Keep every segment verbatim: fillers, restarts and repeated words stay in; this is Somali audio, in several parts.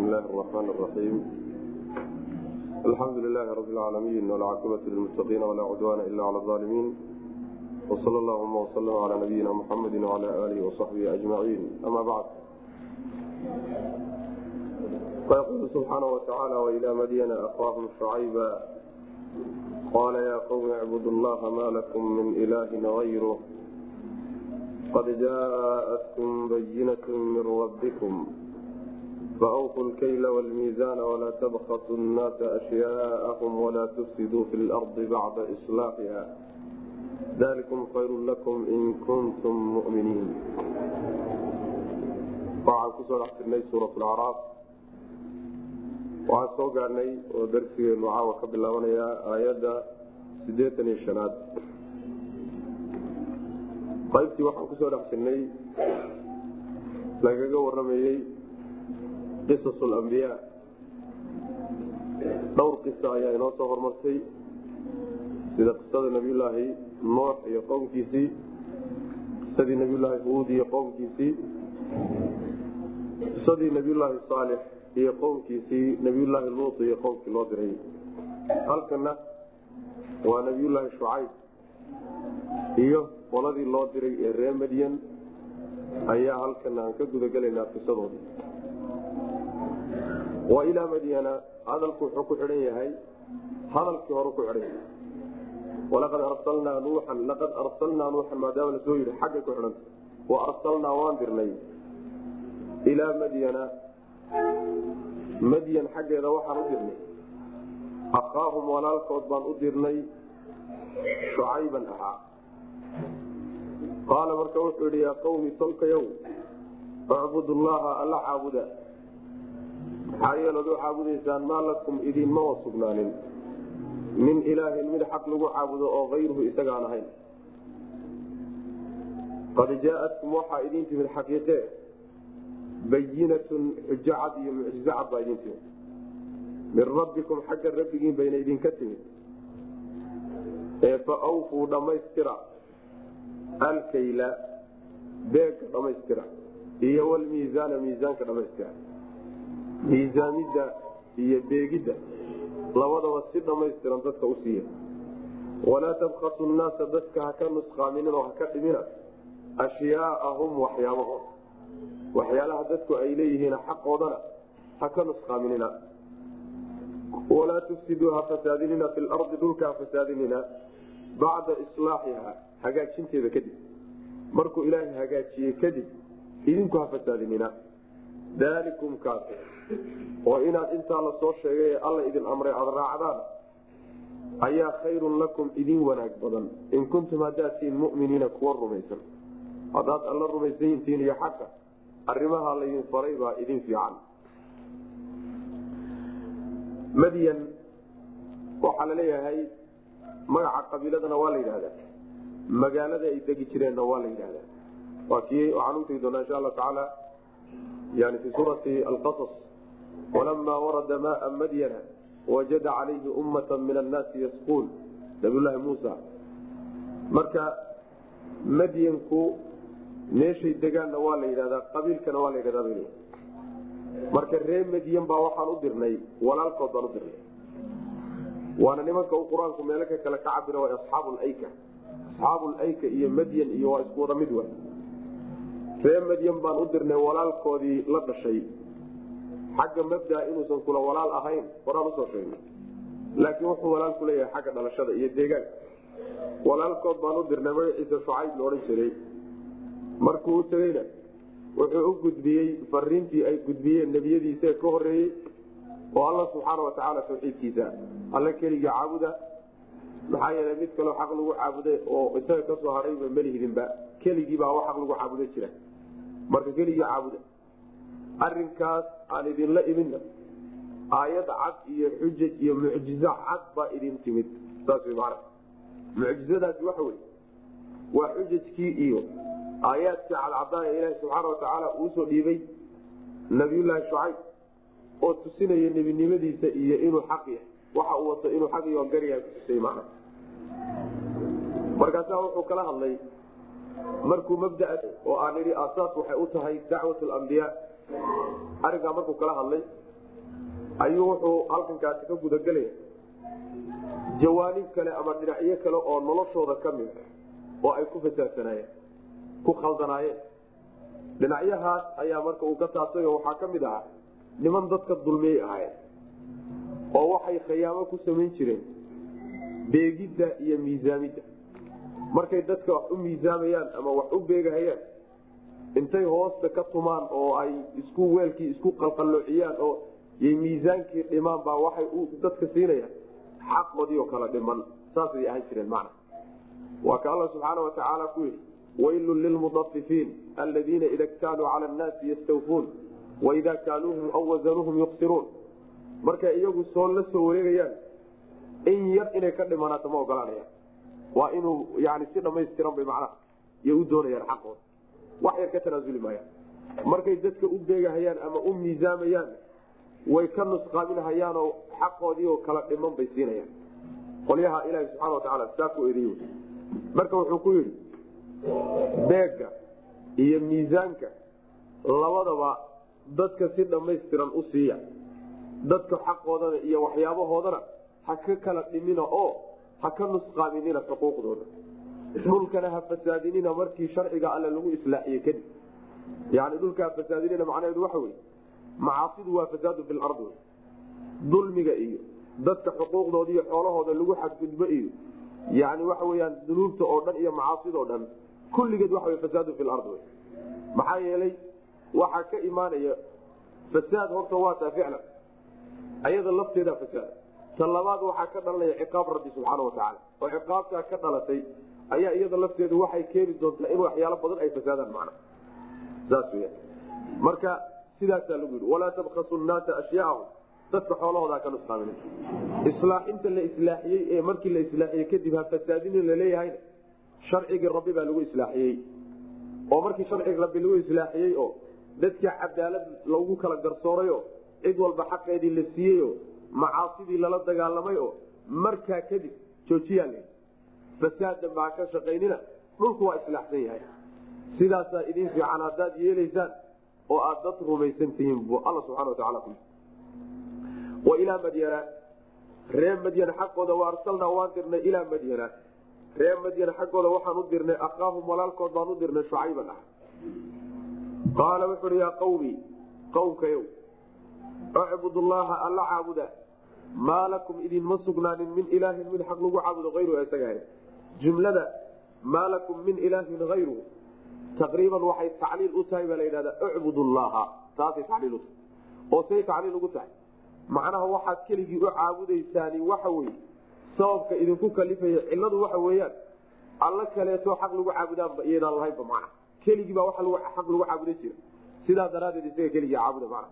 بسم الله الرحمن الرحيم الحمد لله رب العالمين والعاقبة للمتقين ولا عدوان إلا على الظالمين وصلى اللهم وسلم على نبينا محمد وعلى آله وصحبه أجمعين أما بعد فيقول سبحانه وتعالى وإلى مدين أخاهم شعيبا قال يا قوم اعبدوا الله ما لكم من إله غيره قد جاءتكم بينة من ربكم فأوفوا الكيل والميزان ولا تبخسوا الناس أشياءهم ولا تفسدوا في الأرض بعد إصلاحها ذلكم خير لكم إن كنتم مؤمنين. waxaan kusoo dhex jirnay suurat lacraaf waxaan soo gaarnay oo darsigeenu caawa ka bilaabanayaa aayadda siddeetan iyo shanaad qaybtii waxaan kusoo dhex jirnay lagaga waramayey qisas lambiyaa dhowr qisa ayaa inoo soo hormartay sida qisada nabiyulaahi nuux iyo qowmkiisii qisadii nabiyulaahi huud iyo qowmkiisii qisadii nabiyulaahi saalix iyo qowmkiisii nabiyulaahi luut iyo qowmkii loo diray. halkana waa nabiyulaahi shucayb iyo qoladii loo diray ee reer madyan ayaa halkana aan ka gudagelaynaa qisadoodii. wa ilaa madyana hadalku wuxuu ku xidhan yahay hadalkii hore ku xidhan yahay walaqad arsalnaa nuuxan laqad arsalnaa nuuxan maadaama lasoo yidhi xaggay ku xidhanta wa arsalnaa waan dirnay ilaa madyana madyan xaggeeda waxaan u dirnay akhaahum walaalkood baan u dirnay shucayban ahaa. qaala marka wuxuu yidhi yaa qawmi tolkayow icbudu llaha alla caabuda maxaa yeelood u caabudaysaan maa lakum idinma wa sugnaanin min ilaahin mid xaq lagu caabudo oo hayruhu isagaan ahayn. qad jaaatkum waxaa idin timid xaqiiqe bayinatun xujo cad iyo mucjizo cad baa idin timid min rabbikum xagga rabbigiin bayna idinka timid ee fa awfuu dhammaystira alkayla beegga dhammaystira iyo walmiisaana miisaanka dhammaystira. miisaamidda iyo beegidda labadaba si dhammaystiran dadka u siiya. walaa tabkasu nnaasa dadka haka nusqaaminin oo haka dhimina ashyaaahum waxyaabahooda waxyaalaha dadku ay leeyihiin xaqoodana haka nusqaaminina. walaa tufsiduu ha fasaadinina fi lardi dhulka ha fasaadinina bacda islaaxiha hagaajinteeda kadib markuu ilaahay hagaajiyey kadib idinku ha fasaadinina. daalikum kaas oo inaad intaa la soo sheegay ee alla idin amray aada raacdaan ayaa khayrun lakum idin wanaag badan in kuntum haddaad tihiin muminiina kuwa rumaysan. haddaad alla rumaysanyihiin iyo xaqa arrimaha laydin faray baa idin fiican. madyan waxaa la leeyahay magaca qabiiladana waa la yidhahdaa magaalada ay degi jireenna waa la yidhahdaa. waa kii waxaan u tegi doonaa insha allahu tacaala yani fi suurati alqasas walamaa warada maaa madyana wajada calayhi ummata min annaasi yasquun nabiyulaahi muusa. marka madyanku meeshay degaanna waa la yidhahdaa qabiilkana waa la yidhahdaa bay marka reer madyan baa waxaan u dirnay walaalkood baan u dirnay waana nimanka uu qur-aanku meelo ka kale ka cabira waa asxaabulayka asxaabulayka iyo madyan iyo waa isku wada mid wa. reer madyan baan u dirnay walaalkoodii la dhashay xagga mabdaa inuusan kula walaal ahayn horaan usoo sheegnay laakiin wuxuu walaal ku leeyahay xagga dhalashada iyo deegaanka. walaalkood baan u dirnay magaciisa shucayb la odhan jiray. markuu u tegeyna wuxuu u gudbiyey fariintii ay gudbiyeen nebiyadiisa ka horeeyey oo alla subxaana watacaala tawxiidkiisa alla keligii caabuda maxaa yeelay mid kaloo xaq lagu caabuday oo isaga kasoo hadhayba malihidinba keligiibaa wax xaq lagu caabuda jira marka keligii caabuda. arinkaas aan idinla imidna aayad cad iyo xujaj iyo mucjizo cad baa idin timid saas wy maana. mucjizadaasi waxa wey waa xujajkii iyo aayaadkii cadcadaan ee ilaahi subxaana watacaala uusoo dhiibay nabiyulaahi shucayb oo tusinaya nebinimadiisa iyo inuu xaq yahay waxa uu wato inuu xaq iyo garyahay kutusay macna. markaasaa wuxuu kala hadlay markuu mabdaa oo aan idhi aasaas waxay u tahay dacwat alambiyaa arrinkaa markuu kala hadlay ayuu wuxuu halkankaasi ka gudagelaya jawaanib kale ama dhinacyo kale oo noloshooda ka mid oo ay ku fasaadsanaayeen ku khaldanaayeen dhinacyahaas ayaa marka uu ka taabtay oo waxaa ka mid ahaa niman dadka dulmiyey ahaayeen oo waxay khiyaamo ku samayn jireen beegidda iyo miisaamidda markay dadka wax u miisaamayaan ama wax u beegahayaan intay hoosta ka tumaan oo ay isku weelkii isku qalqalloociyaan oo yay miisaankii dhimaan baa waxay dadka siinayaan xaqoodii oo kala dhiman saasay ahaan jireen macna waa ka alla subxaana watacaala ku yidhi waylun lilmudafifiin aladiina ida ktaaluu cala annaasi yastawfuun waida kaaluuhum aw wasanuuhum yuqsiruun markay iyagu soo la soo wareegayaan in yar inay ka dhimanaato ma ogolaanayaan waa inuu yani si dhamaystiran bay macnaha iyo u doonayaan xaqooda wax yar ka tanaasuli maayaan markay dadka u beegahayaan ama u miisaamayaan way ka nusqaaminahayaanoo xaqoodii oo kala dhiman bay siinayaan qolyaha ilaahi subxana watacaala saa ku eriy marka wuxuu ku yidhi beegga iyo miisaanka labadaba dadka si dhamaystiran u siiya dadka xaqoodana iyo waxyaabahoodana ha ka kala dhimina oo ha ka nusqaaminina xuquuqdooda dhulkana ha fasaadinina markii sharciga alle lagu islaaxiye kadib yani dhulka ha fasaadinina macnaheedu waxa wey macaasidu waa fasaadu fi lardi dulmiga iyo dadka xuquuqdooda iyo xoolahooda lagu xadgudbo iyo yani waxa weyaan dunuubta oo dhan iyo macaasidoo dhan kulligeed waxa w fasaadu fi lardi maxaa yeelay waxaa ka imaanaya fasaad horta waa taa ficlan ayada lafteeda fasaad ta labaad waxaa ka dhalanaya ciqaab rabbi subxaana watacaala oo ciqaabtaa ka dhalatay ayaa iyada lafteedu waxay keeni doontaa in waxyaalo badan ay fasaadaan macna saas weya marka sidaasaa lagu yidhi walaa tabkasu nnaasa ashyaahum dadka xoolahooda ka nusqaamin islaaxinta la islaaxiyey ee markii la islaaxiyey kadib ha fasaadinin laleeyahayna sharcigii rabbi baa lagu islaaxiyey oo markii sharcigi rabbi lagu islaaxiyey oo dadka cadaalad lagu kala garsoorayo cid walba xaqeedii la siiyeyoo macaasidii lala dagaalamay oo markaa kadib joojiyaa l fasaad dambe ha ka shaqaynina dhulku waa islaaxsan yahay sidaasaa idin fiican haddaad yeelaysaan oo aad dad rumaysan tihiin bu alla subxana wataala ku wa ilaa madyana ree madyan xaggooda wa arsalnaa waan dirnay ilaa madyana ree madyan xaggooda waxaan u dirnay akhaahum walaalkood baan u dirnay shucayban ah qaala wuxu uhi yaa qawmi qowmkayow acbud llaha alla caabuda maa lakum idinma sugnaanin min ilaahin mid xaq lagu caabudo ayru isaga jumlada maa lakum min ilaahin ayru taqriiban waxay tacliil u tahay baa la yidhahdaa ucbud llaha taasay tacliil utahay oo say tacliil ugu tahay macnaha waxaad keligii u caabudaysaani waxa weye sababka idinku kalifaya ciladu waxa weeyaan alla kaleeto xaq lagu caabudaanba iyaydaan lahaynba macna keligii baa waa xaq lagu caabudan jira sidaa daraadeed isaga keligii caabuda macna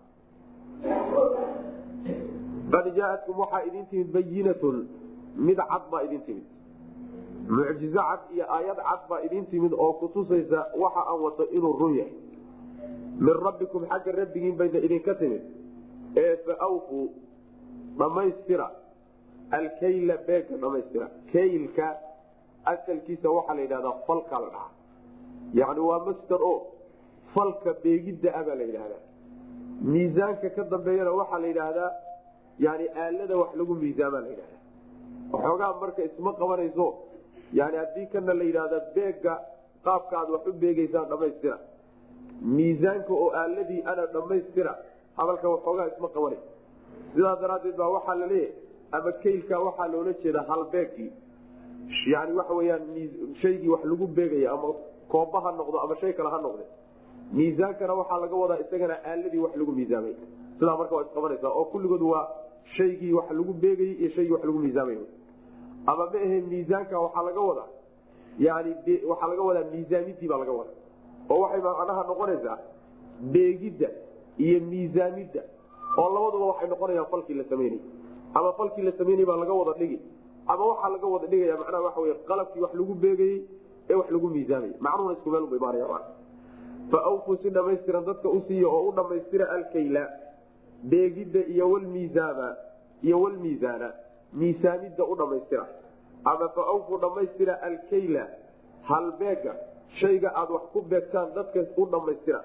qad jaaatkum waxaa idin timid bayinatun mid cad baa idin timid mucjizo cad iyo aayad cad baa idin timid oo kutusaysa waxa aan wato inuu run yahay min rabbikum xagga rabbigiin bayna idinka timid ee faawfuu dhammaystira alkayla beega dhamaystira kaylka asalkiisa waxaa la yidhahdaa falka la dhahaa yani waa master o falka beegidda a baa la yidhahdaa miisaanka ka dambeeyana waxaa la yidhaahdaa yani aalada wax lagu miisaamaa la yidhahda waxoogaa marka isma qabanayso yani haddii kana la yidhahda beega qaabka aad wax u beegeysaan dhamaystira miisaanka oo aaladii ana dhamaystira hadalka waxoogaa isma qabanay sidaas daraadeed baa waxaa la leeyahay ama kaylka waxaa loola jeeda halbeegii yani waxa weyaan shaygii wax lagu beegaya ama kooba ha noqdo ama shay kale ha noqde miisaankana waxaa laga wadaa isagana aaladii wax lagu miisaamay sidaa marka waa isqabanaysa oo kulligood waa shaygii wax lagu beegayey iyo shaygii wax lagu miisaamay ama ma ahe miisaanka waxaa laga wadaa yani waxaa laga wadaa miisaamidii baa laga wadaa oo waxay macnaha noqonaysaa beegidda iyo miisaamidda oo labaduba waxay noqonayaan falkii la samaynay ama falkii la samaynay baa laga wada dhigi ama waxaa laga wada dhigaya macnaha waxa wey qalabkii wax lagu beegayey ee wax lagu miisaamayy macnuhuna isku meel ba imaanaya faawfuu si dhamaystiran dadka u siiya oo u dhamaystira alkayla beegidda iyo wlmiisaama iyo wlmiisaana miisaamidda u dhamaystira ama faawfuu dhamaystira alkayla halbeega shayga aad wax ku beegtaan dadka u dhamaystira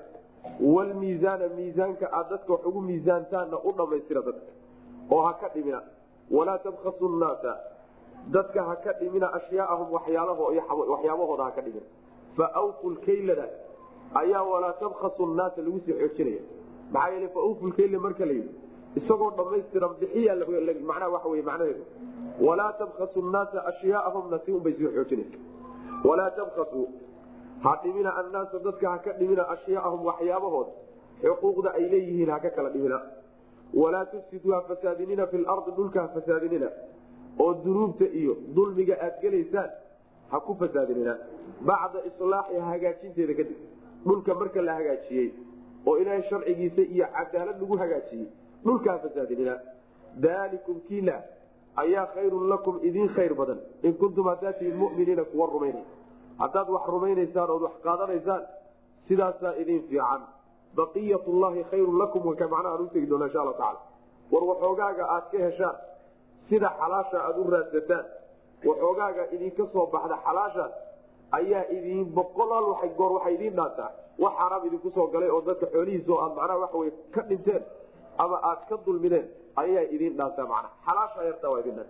walmiisaana miisaanka aad dadka wax ugu miisaantaanna u dhammaystira dadka oo ha ka dhimina walaa tabkhasu nnaasa dadka ha ka dhimina ashyaaahum waxyaabahooda ha ka dhimina faawfu lkaylada ayaa walaa tabkhasu nnaasa lagu sii xoojinaya maxaa yeele faawfu lkayla marka la yidhi isagoo dhammaystiran bixiya macnaha waxa wey macnaheedu walaa tabkhasu nnaasa ashyaaahumna si unbay sii xoojinaysa walaa tabkhasu ha dhimina annaasa dadka ha ka dhimina ashyaaahum waxyaabahooda xuquuqda ay leeyihiin ha ka kala dhimina walaa tufsiduu ha fasaadinina fi lardi dhulka ha fasaadinina oo dunuubta iyo dulmiga aad gelaysaan ha ku fasaadinina bacda islaaxiha hagaajinteeda kadib dhulka marka la hagaajiyey oo ilaahay sharcigiisa iyo cadaalad lagu hagaajiyey dhulka ha fasaadinina daalikum kiila ayaa khayrun lakum idiin khayr badan in kuntum haddaad tihiin muminiina kuwa rumaynay haddaad wax rumaynaysaan ood wax qaadanaysaan sidaasaa idin fiican baqiyat llahi khayrun lakum waka macnaha aan utegi doona insha alla tacala war waxoogaaga aad ka heshaan sida xalaasha aad u raadsataan waxoogaaga idinka soo baxda xalaashaas ayaa idin boqolaal waay goor waxay idiin dhaantaa wax xaraam idinku soo galay oo dadka xoolihiisa oo aad macnaha waxa wey ka dhinteen ama aad ka dulmideen ayaa idiin dhaantaa macnaha xalaasha yartaa waa idin dhaanta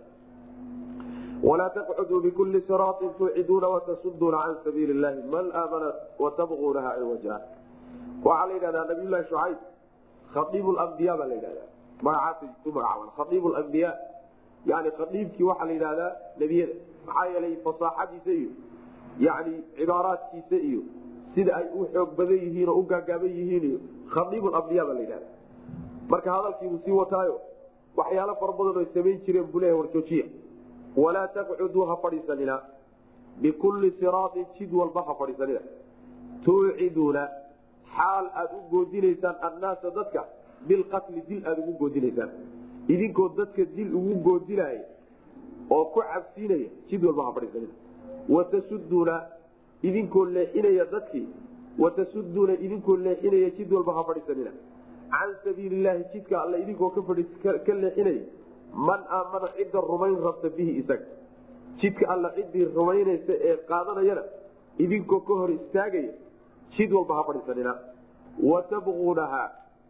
walaa taqcuduu bikulli siraatin tuuciduuna watasuduuna can sabiili llahi man aamana watabquunaha ciwaja waxaa la yidhahdaa nabiyullahi shucayb khaiib lambiya baa la yidhahdaa magacaas ku magacaaban khaiib lambiya yani khaiibkii waxaa la yidhahdaa nebiyada maxaa yeelay fasaaxadiisa iyo yani cibaaraadkiisa iyo sida ay u xoog badan yihiin oo u gaagaaban yihiin iyo khaiib lambiya baa la yidhahda marka hadalkiibuu sii wataayo waxyaalo fara badan oy samayn jireen buu leeyahay warjoojiya walaa taqcuduu ha fadhiisanina bikulli siraatin jid walba ha fadhiisanina tuuciduuna xaal aad u goodinaysaan annaasa dadka bilqatli dil aad ugu goodinaysaan idinkoo dadka dil ugu goodinaya oo ku cabsiinaya jid walba ha fadhiisanina watasuduuna idinkoo leexinaya dadkii watasuduuna idinkoo leexinaya jid walba ha fadhiisanina can sabiili llahi jidka alla idinkoo ka leexinaya man aamana cidda rumayn rabta bihi isaga jidka alla ciddii rumaynaysa ee qaadanayana idinkoo ka hor istaagaya jid walba ha fadhiisanina watabquunahaa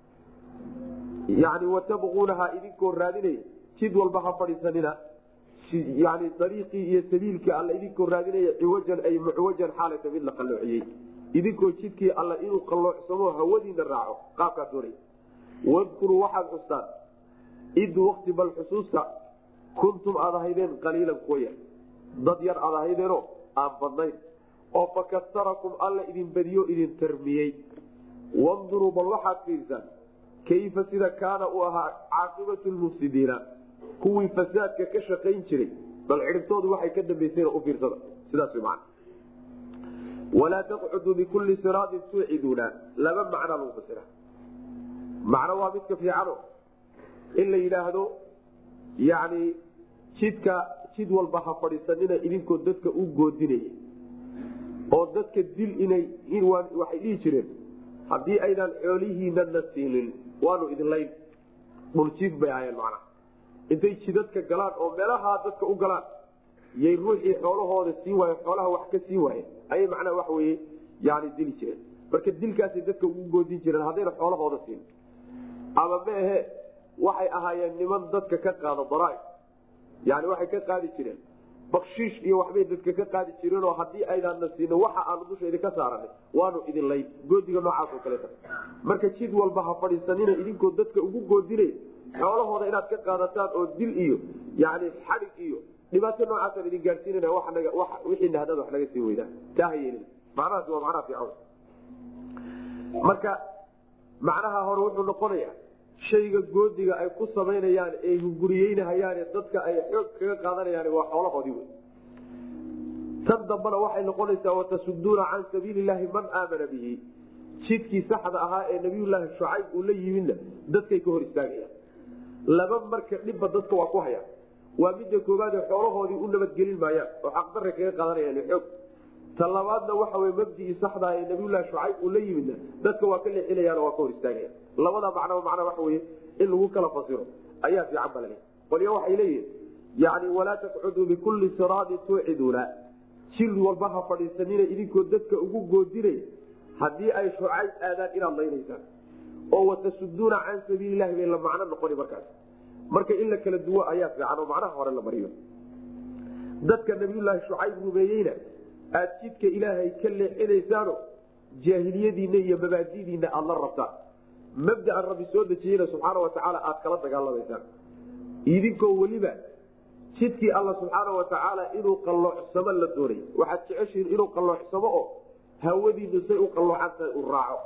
yani watabquunahaa idinkoo raadinaya jid walba ha fadhiisanina yani dariiqii iyo sabiilkii alla idinkoo raadinaya ciwajan ay mucwajan xaalata mid la qalloociyey idinkoo jidkii alla inuu qalloocsamo hawadiina raaco qaabkaa doonay wadkuruu waxaad xustaan id wakti bal xusuusta kuntum aad ahaydeen qaliilan kuwa yar dad yar aad ahaydeenoo aan badnayn oo fakastarakum alla idin badiyo idin tarmiyey wanduruu bal waxaad fiirsaan kayfa sida kaana uu ahaa caaqibatu lmufsidiina kuwii fasaadka ka shaqayn jiray bal cidhibtoodu waxay ka dambaysayna u fiirsada sidaas wy man walaa taqcuduu bikulli siraatin tuuciduuna laba macnaa lagu fasira macno waa midka fiicano in la yidhaahdo yani jidka jid walba ha fadhiisanina idinkoo dadka u goodinaya oo dadka dil inay waxay dhihi jireen haddii aydaan xoolihiinana siinin waanu idinlayn dhuljiif bay ahayeen macnaha intay jidadka galaan oo meelahaa dadka u galaan yay ruuxii xoolahooda siin waaye xoolaha wax ka siin waaye ayay macnaha wax weye yani dili jireen marka dilkaasay dadka ugu goodin jireen haddayna xoolahooda siin ama meehe waxay ahaayeen niman dadka ka qaada daraaib yani waxay ka qaadi jireen bakshiish iyo waxbay dadka ka qaadi jireenoo haddii aynaana siino waxa aanu dusha idinka saaranay waanu idin layn goodiga noocaas oo kaleeta marka jid walba ha fadhiisanina idinkoo dadka ugu goodinay xoolahooda inaad ka qaadataan oo dil iyo yani xadig iyo dhibaato noocaasaan idin gaadsiinana wixiina haddaad wax naga sii weydaan taa ha yeelina macnahaasi waa macnaha fiican marka macnaha hore wuxuu noqonayaa shayga goodiga ay ku samaynayaan ee hunguriyeynahayaan dadka ay xoog kaga qaadanayaan waa xoolahoodii wey tan dambana waxay noqonaysaa watasuduuna can sabiili llaahi man aamana bihi jidkii saxda ahaa ee nabiyullaahi shucayb uu la yimidna dadkay ka hor istaagayaan laba marka dhibba dadka waa ku hayaan waa midda koobaadee xoolahoodii u nabadgelin maayaan oo xaqdarra kaga qaadanayaan xoog ta labaadna waxa wey mabdii saxdaa ee nabiyullahi shucayb uu la yimidna dadka waa ka leexinayaan oo waa ka hor istaagayaan labada macnaba macnaa waxa weye in lagu kala fasiro ayaa fiican ba laleeyahy qolyo waxay leeyihin yani walaa taqcuduu bikulli siraadin tuuciduuna jil walba ha fadhiisanina idinkoo dadka ugu goodinay haddii ay shucayb aadaan inaad laynaysaan oo watasuduuna can sabiililahi bay la macno noqoni markaas marka in la kala duwo ayaa fiican oo macnaha hore la mariyo. dadka nabiyullaahi shucayb rumeeyeyna aad jidka ilaahay ka leexinaysaano jaahiliyadiinna iyo mabaadidiinna aad la rabtaan mabdaan rabbi soo dejiyeyna subxaana watacaala aad kala dagaalamaysaan idinkoo weliba jidkii alla subxaana watacaala inuu qalloocsamo la doonay. waxaad jeceshihiin inuu qalloocsamo oo hawadiinu say u qalloocantahay u raaco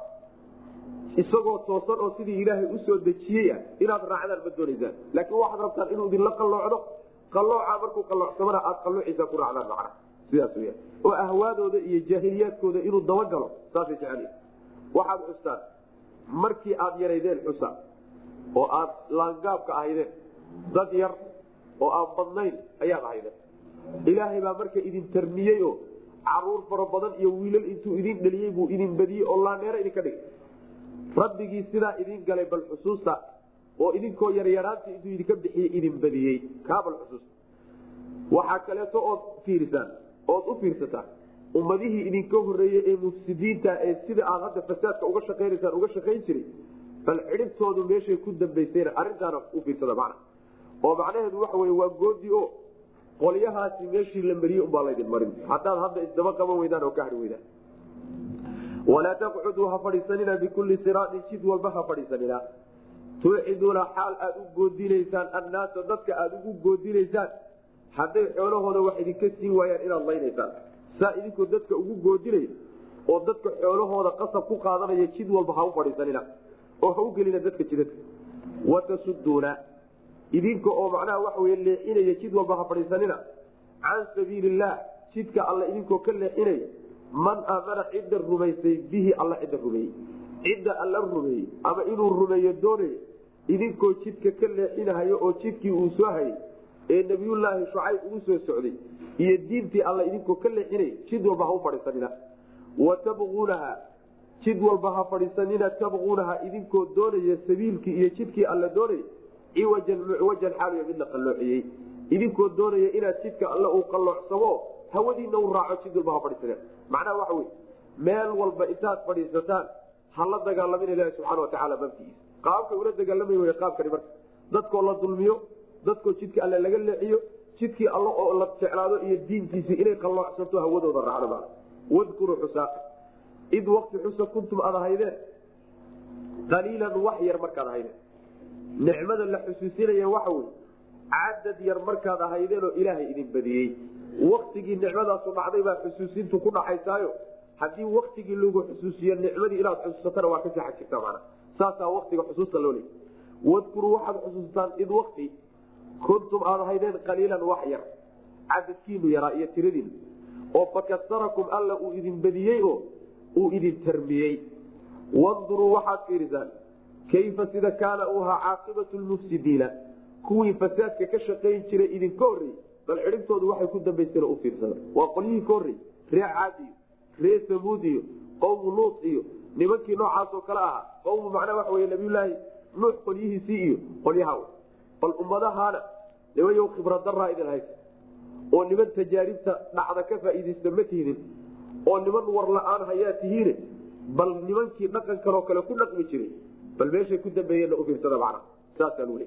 isagoo toosan oo sidii ilaahay usoo dejiyey ah inaad raacdaan ma doonaysaan, laakiin waxaad rabtaan inuu idinla qalloocdo. qalooca markuu qalloocsamana aad qalloociisa ku raacdaan macna sidaas weya oo ahwaadooda iyo jaahiliyaadkooda inuu dabagalo saasay jecel. waxaad xustaan markii aad yaraydeen xusa oo aad laangaabka ahaydeen dad yar oo aan badnayn ayaad ahaydeen. ilaahay baa marka idin tarmiyey oo caruur fara badan iyo wiilal intuu idin dhaliyey buu idin badiyey oo laaneero idinka dhigay. rabbigii sidaa idin galay bal xusuusta oo idinkoo yaryaraanta intuu idinka bixiyey idin badiyey kaa bal xusuusta. waxaa kaleeto ood fiirisaan ood u fiirsataan ummadihii idinka horeeyey ee mufsidiinta ee sida aad hadda fasaadka uga shaqaynaysaan uga shaqayn jiray bal cidhibtoodu meeshay ku dambaysayna arrintaana u fiirsada macna oo macnaheedu waxa wey waa goodi o qolyahaasi meeshii la mariyey umbaa laydin marin haddaad hadda isdaba qaban weydaan oo ka hari weydaan. walaa taqcuduu ha fadhiisanina bikulli siraatin jid walba ha fadhiisanina tuuciduuna xaal aad u goodinaysaan annaasa dadka aad ugu goodinaysaan hadday xoolahooda wax idinka siin waayaan inaad laynaysaan. saa idinkoo dadka ugu goodinaya oo dadka xoolahooda qasab ku qaadanaya jid walba ha u fadhiisanina oo ha u gelina dadka jidadka. watasuduuna idinka oo macnaha waxa wey leexinaya jid walba ha fadhiisanina can sabiilillaah jidka alla idinkoo ka leexinaya man aamana cidda rumaysay bihi alla cidda rumeeyey cidda alla rumeeyey ama inuu rumeeyo doonayo idinkoo jidka ka leexinahayo oo jidkii uu soo hayay ee nabiyullaahi shucayb ugu soo socday iyo diintii alla idinkoo ka leexinay jid walba ha u fadhiisanina. watabquunaha jid walba ha fadhiisanina tabquunaha idinkoo doonaya sabiilkii iyo jidkii alla doonay ciwajan mucwajan xaaliyo mid la qalloociyey idinkoo doonaya inaad jidka alle uu qalloocsamo hawadiina u raaco jid walba ha fadhiisanina. macnaha waxa wey meel walba intaad fadhiisataan ha la dagaalamin ilaahi subxaana watacaala mabkiisa. qaabkay ula dagaalamay wey qaabkani marka dadkoo la dulmiyo dadkoo jidka alle laga leexiyo jidkii alle oo la jeclaado iyo diintiisii inay qalloocsanto hawadooda raacdo. wadkuruu xusa id waqti xusa kuntum aad ahaydeen qaliilan wax yar markaad ahaydeen. nicmada la xusuusinaya waxa wey cadad yar markaad ahaydeen oo ilaahay idin badiyey. waktigii nicmadaasu dhacday baa xusuusintu ku dhaxaysaayo haddii waktigii lagu xusuusiyo nicmadii inaad xusuusatana waa kasii xag jirtaa mana saasaa waktiga xusuusta loo leeyay. wadkuruu waxaad xusuustaan id wakti kuntum aad ahaydeen qaliilan wax yar cadadkiinu yaraa iyo tiradiinu oo fakasarakum alla uu idin badiyey oo uu idin tarmiyey. wanduruu waxaad fiirisaan kayfa sida kaana uu ahaa caaqibatu lmufsidiina kuwii fasaadka ka shaqayn jiray idinka horreeyey bal cidhibtoodu waxay ku dambayseen u fiirsada. waa qolyihii ka horreeyey ree caad iyo ree samuud iyo qowmu luut iyo nimankii noocaas oo kale ahaa qowmu macnaa waxa wey nabiyulaahi nuux qolyihiisii iyo qolyaha bal ummadahaana nimayow khibradaraa idin haysa oo niman tajaaribta dhacda ka faa'iidaysta ma tihidin oo niman war la-aan hayaa tihiine bal nimankii dhaqankanoo kale ku dhaqmi jiray bal meeshay ku dambeeyeenna u fiirsada macnaha saasaa luu leey.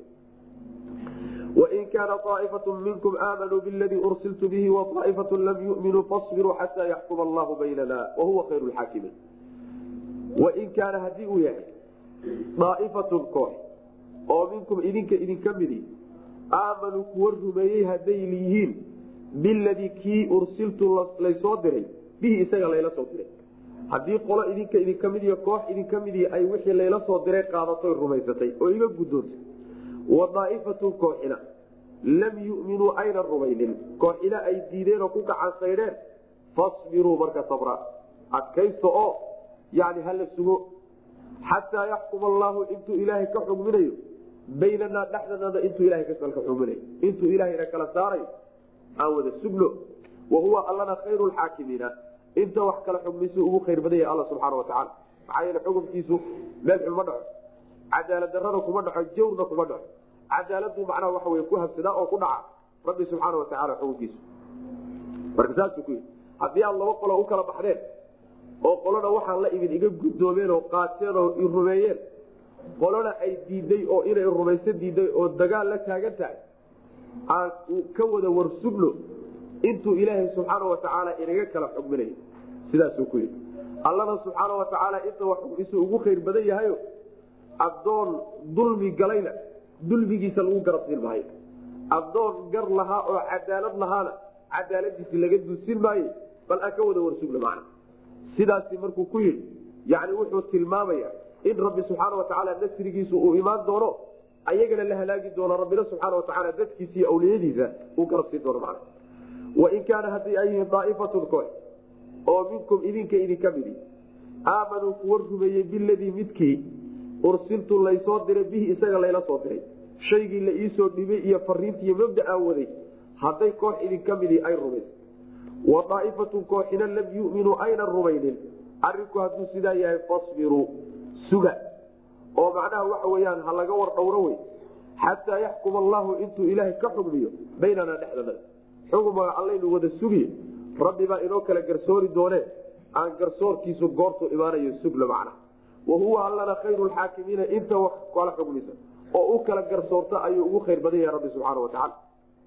wain kaana aaifatu minkum aamanuu biladii ursiltu bihi waaaifatu lam yuminuu fasbiruu xataa yaxkuma allahu baynana wahuwa khayru lxaakimiin. wain kaana haddii uu yahay aa'ifatun koox oo minkum idinka idinka midi aamanuu kuwa rumeeyey hadday yihiin biladii kii ursiltu laysoo diray bihi isaga layla soo diray. haddii qolo idinka idinka mid iyo koox idinka midi ay wixii layla soo diray qaadatoy rumaysatay oo iga guddoontay waaa'ifatun kooxina lam yuminuu aynan rumaynin kooxina ay diideen oo ku gacansaydheen fasbiruu marka sabra adkaysto oo yani hala sugo xataa yaxkuma allaahu intuu ilaahay ka xugminayo baynanaa dhexdanada intuu ilahay ka xugminayo intuu ilaahayna kala saarayo aan wada sugno wahuwa allana khayru lxaakimiina inta wax kala xugmisu ugu khayr badan yahay alla subxaana watacaala maxaa yeele xukunkiisu meel xun ma dhaco cadaalad darada kuma dhaco jawrna kuma dhaco cadaaladu macnaha waxa wey ku habsadaa oo ku dhaca rabbi subxaana watacaala xukunkiisu marka saasuu ku yii haddii aad laba qolo u kala baxdeen oo qolona waxaan la imid iga guddoomeen oo qaateen oo i rumeeyeen qolona ay diiday oo inay rumayso diiday oo dagaal la taagan tahay aan ka wada warsugno intuu ilaahay subxaana watacaala inaga kala xugminayo sidaasuu ku yidhi allana subxaana watacaala inta wax xugmisu ugu khayr badan yahayo addoon dulmi galayna dulmigiisa lagu garabsiin maayo addoon gar lahaa oo cadaalad lahaana cadaaladiisi laga duusin maayo bal aan ka wada warsugno macna sidaasi markuu ku yidhi yani wuxuu tilmaamaya in rabbi subxaana watacaala nasrigiisu uu imaan doono ayagana la halaagi doono rabbina subxaana watacaala dadkiisa iyo awliyadiisa uu garabsiin doono macna wain kaana haddii ay yihiin daa'ifatun koox oo minkum idinka idinka midi aamanuu kuwa rumeeyey biladii midkii ursiltu laysoo diray bihi isaga layla soo diray shaygii la iisoo dhibay iyo fariintiiyo mabda'aa waday hadday koox idinka midii ay rumaysa wa daa'ifatun kooxina lam yu'minuu aynan rumaynin arrinku hadduu sidaa yahay fasbiruu suga oo macnaha waxa weyaan ha laga war dhowro wey xataa yaxkuma allahu intuu ilaahay ka xugmiyo baynanaa dhexdanada xugumaga allaynu wada sugiye rabbi baa inoo kala garsoori doonee aan garsoorkiisu goortuu imaanayo sugno macna wa huwa allana khayru lxaakimiina inta wax kala xugmisa oo u kala garsoorta ayuu ugu khayr badan yahay rabbi subxaana watacaala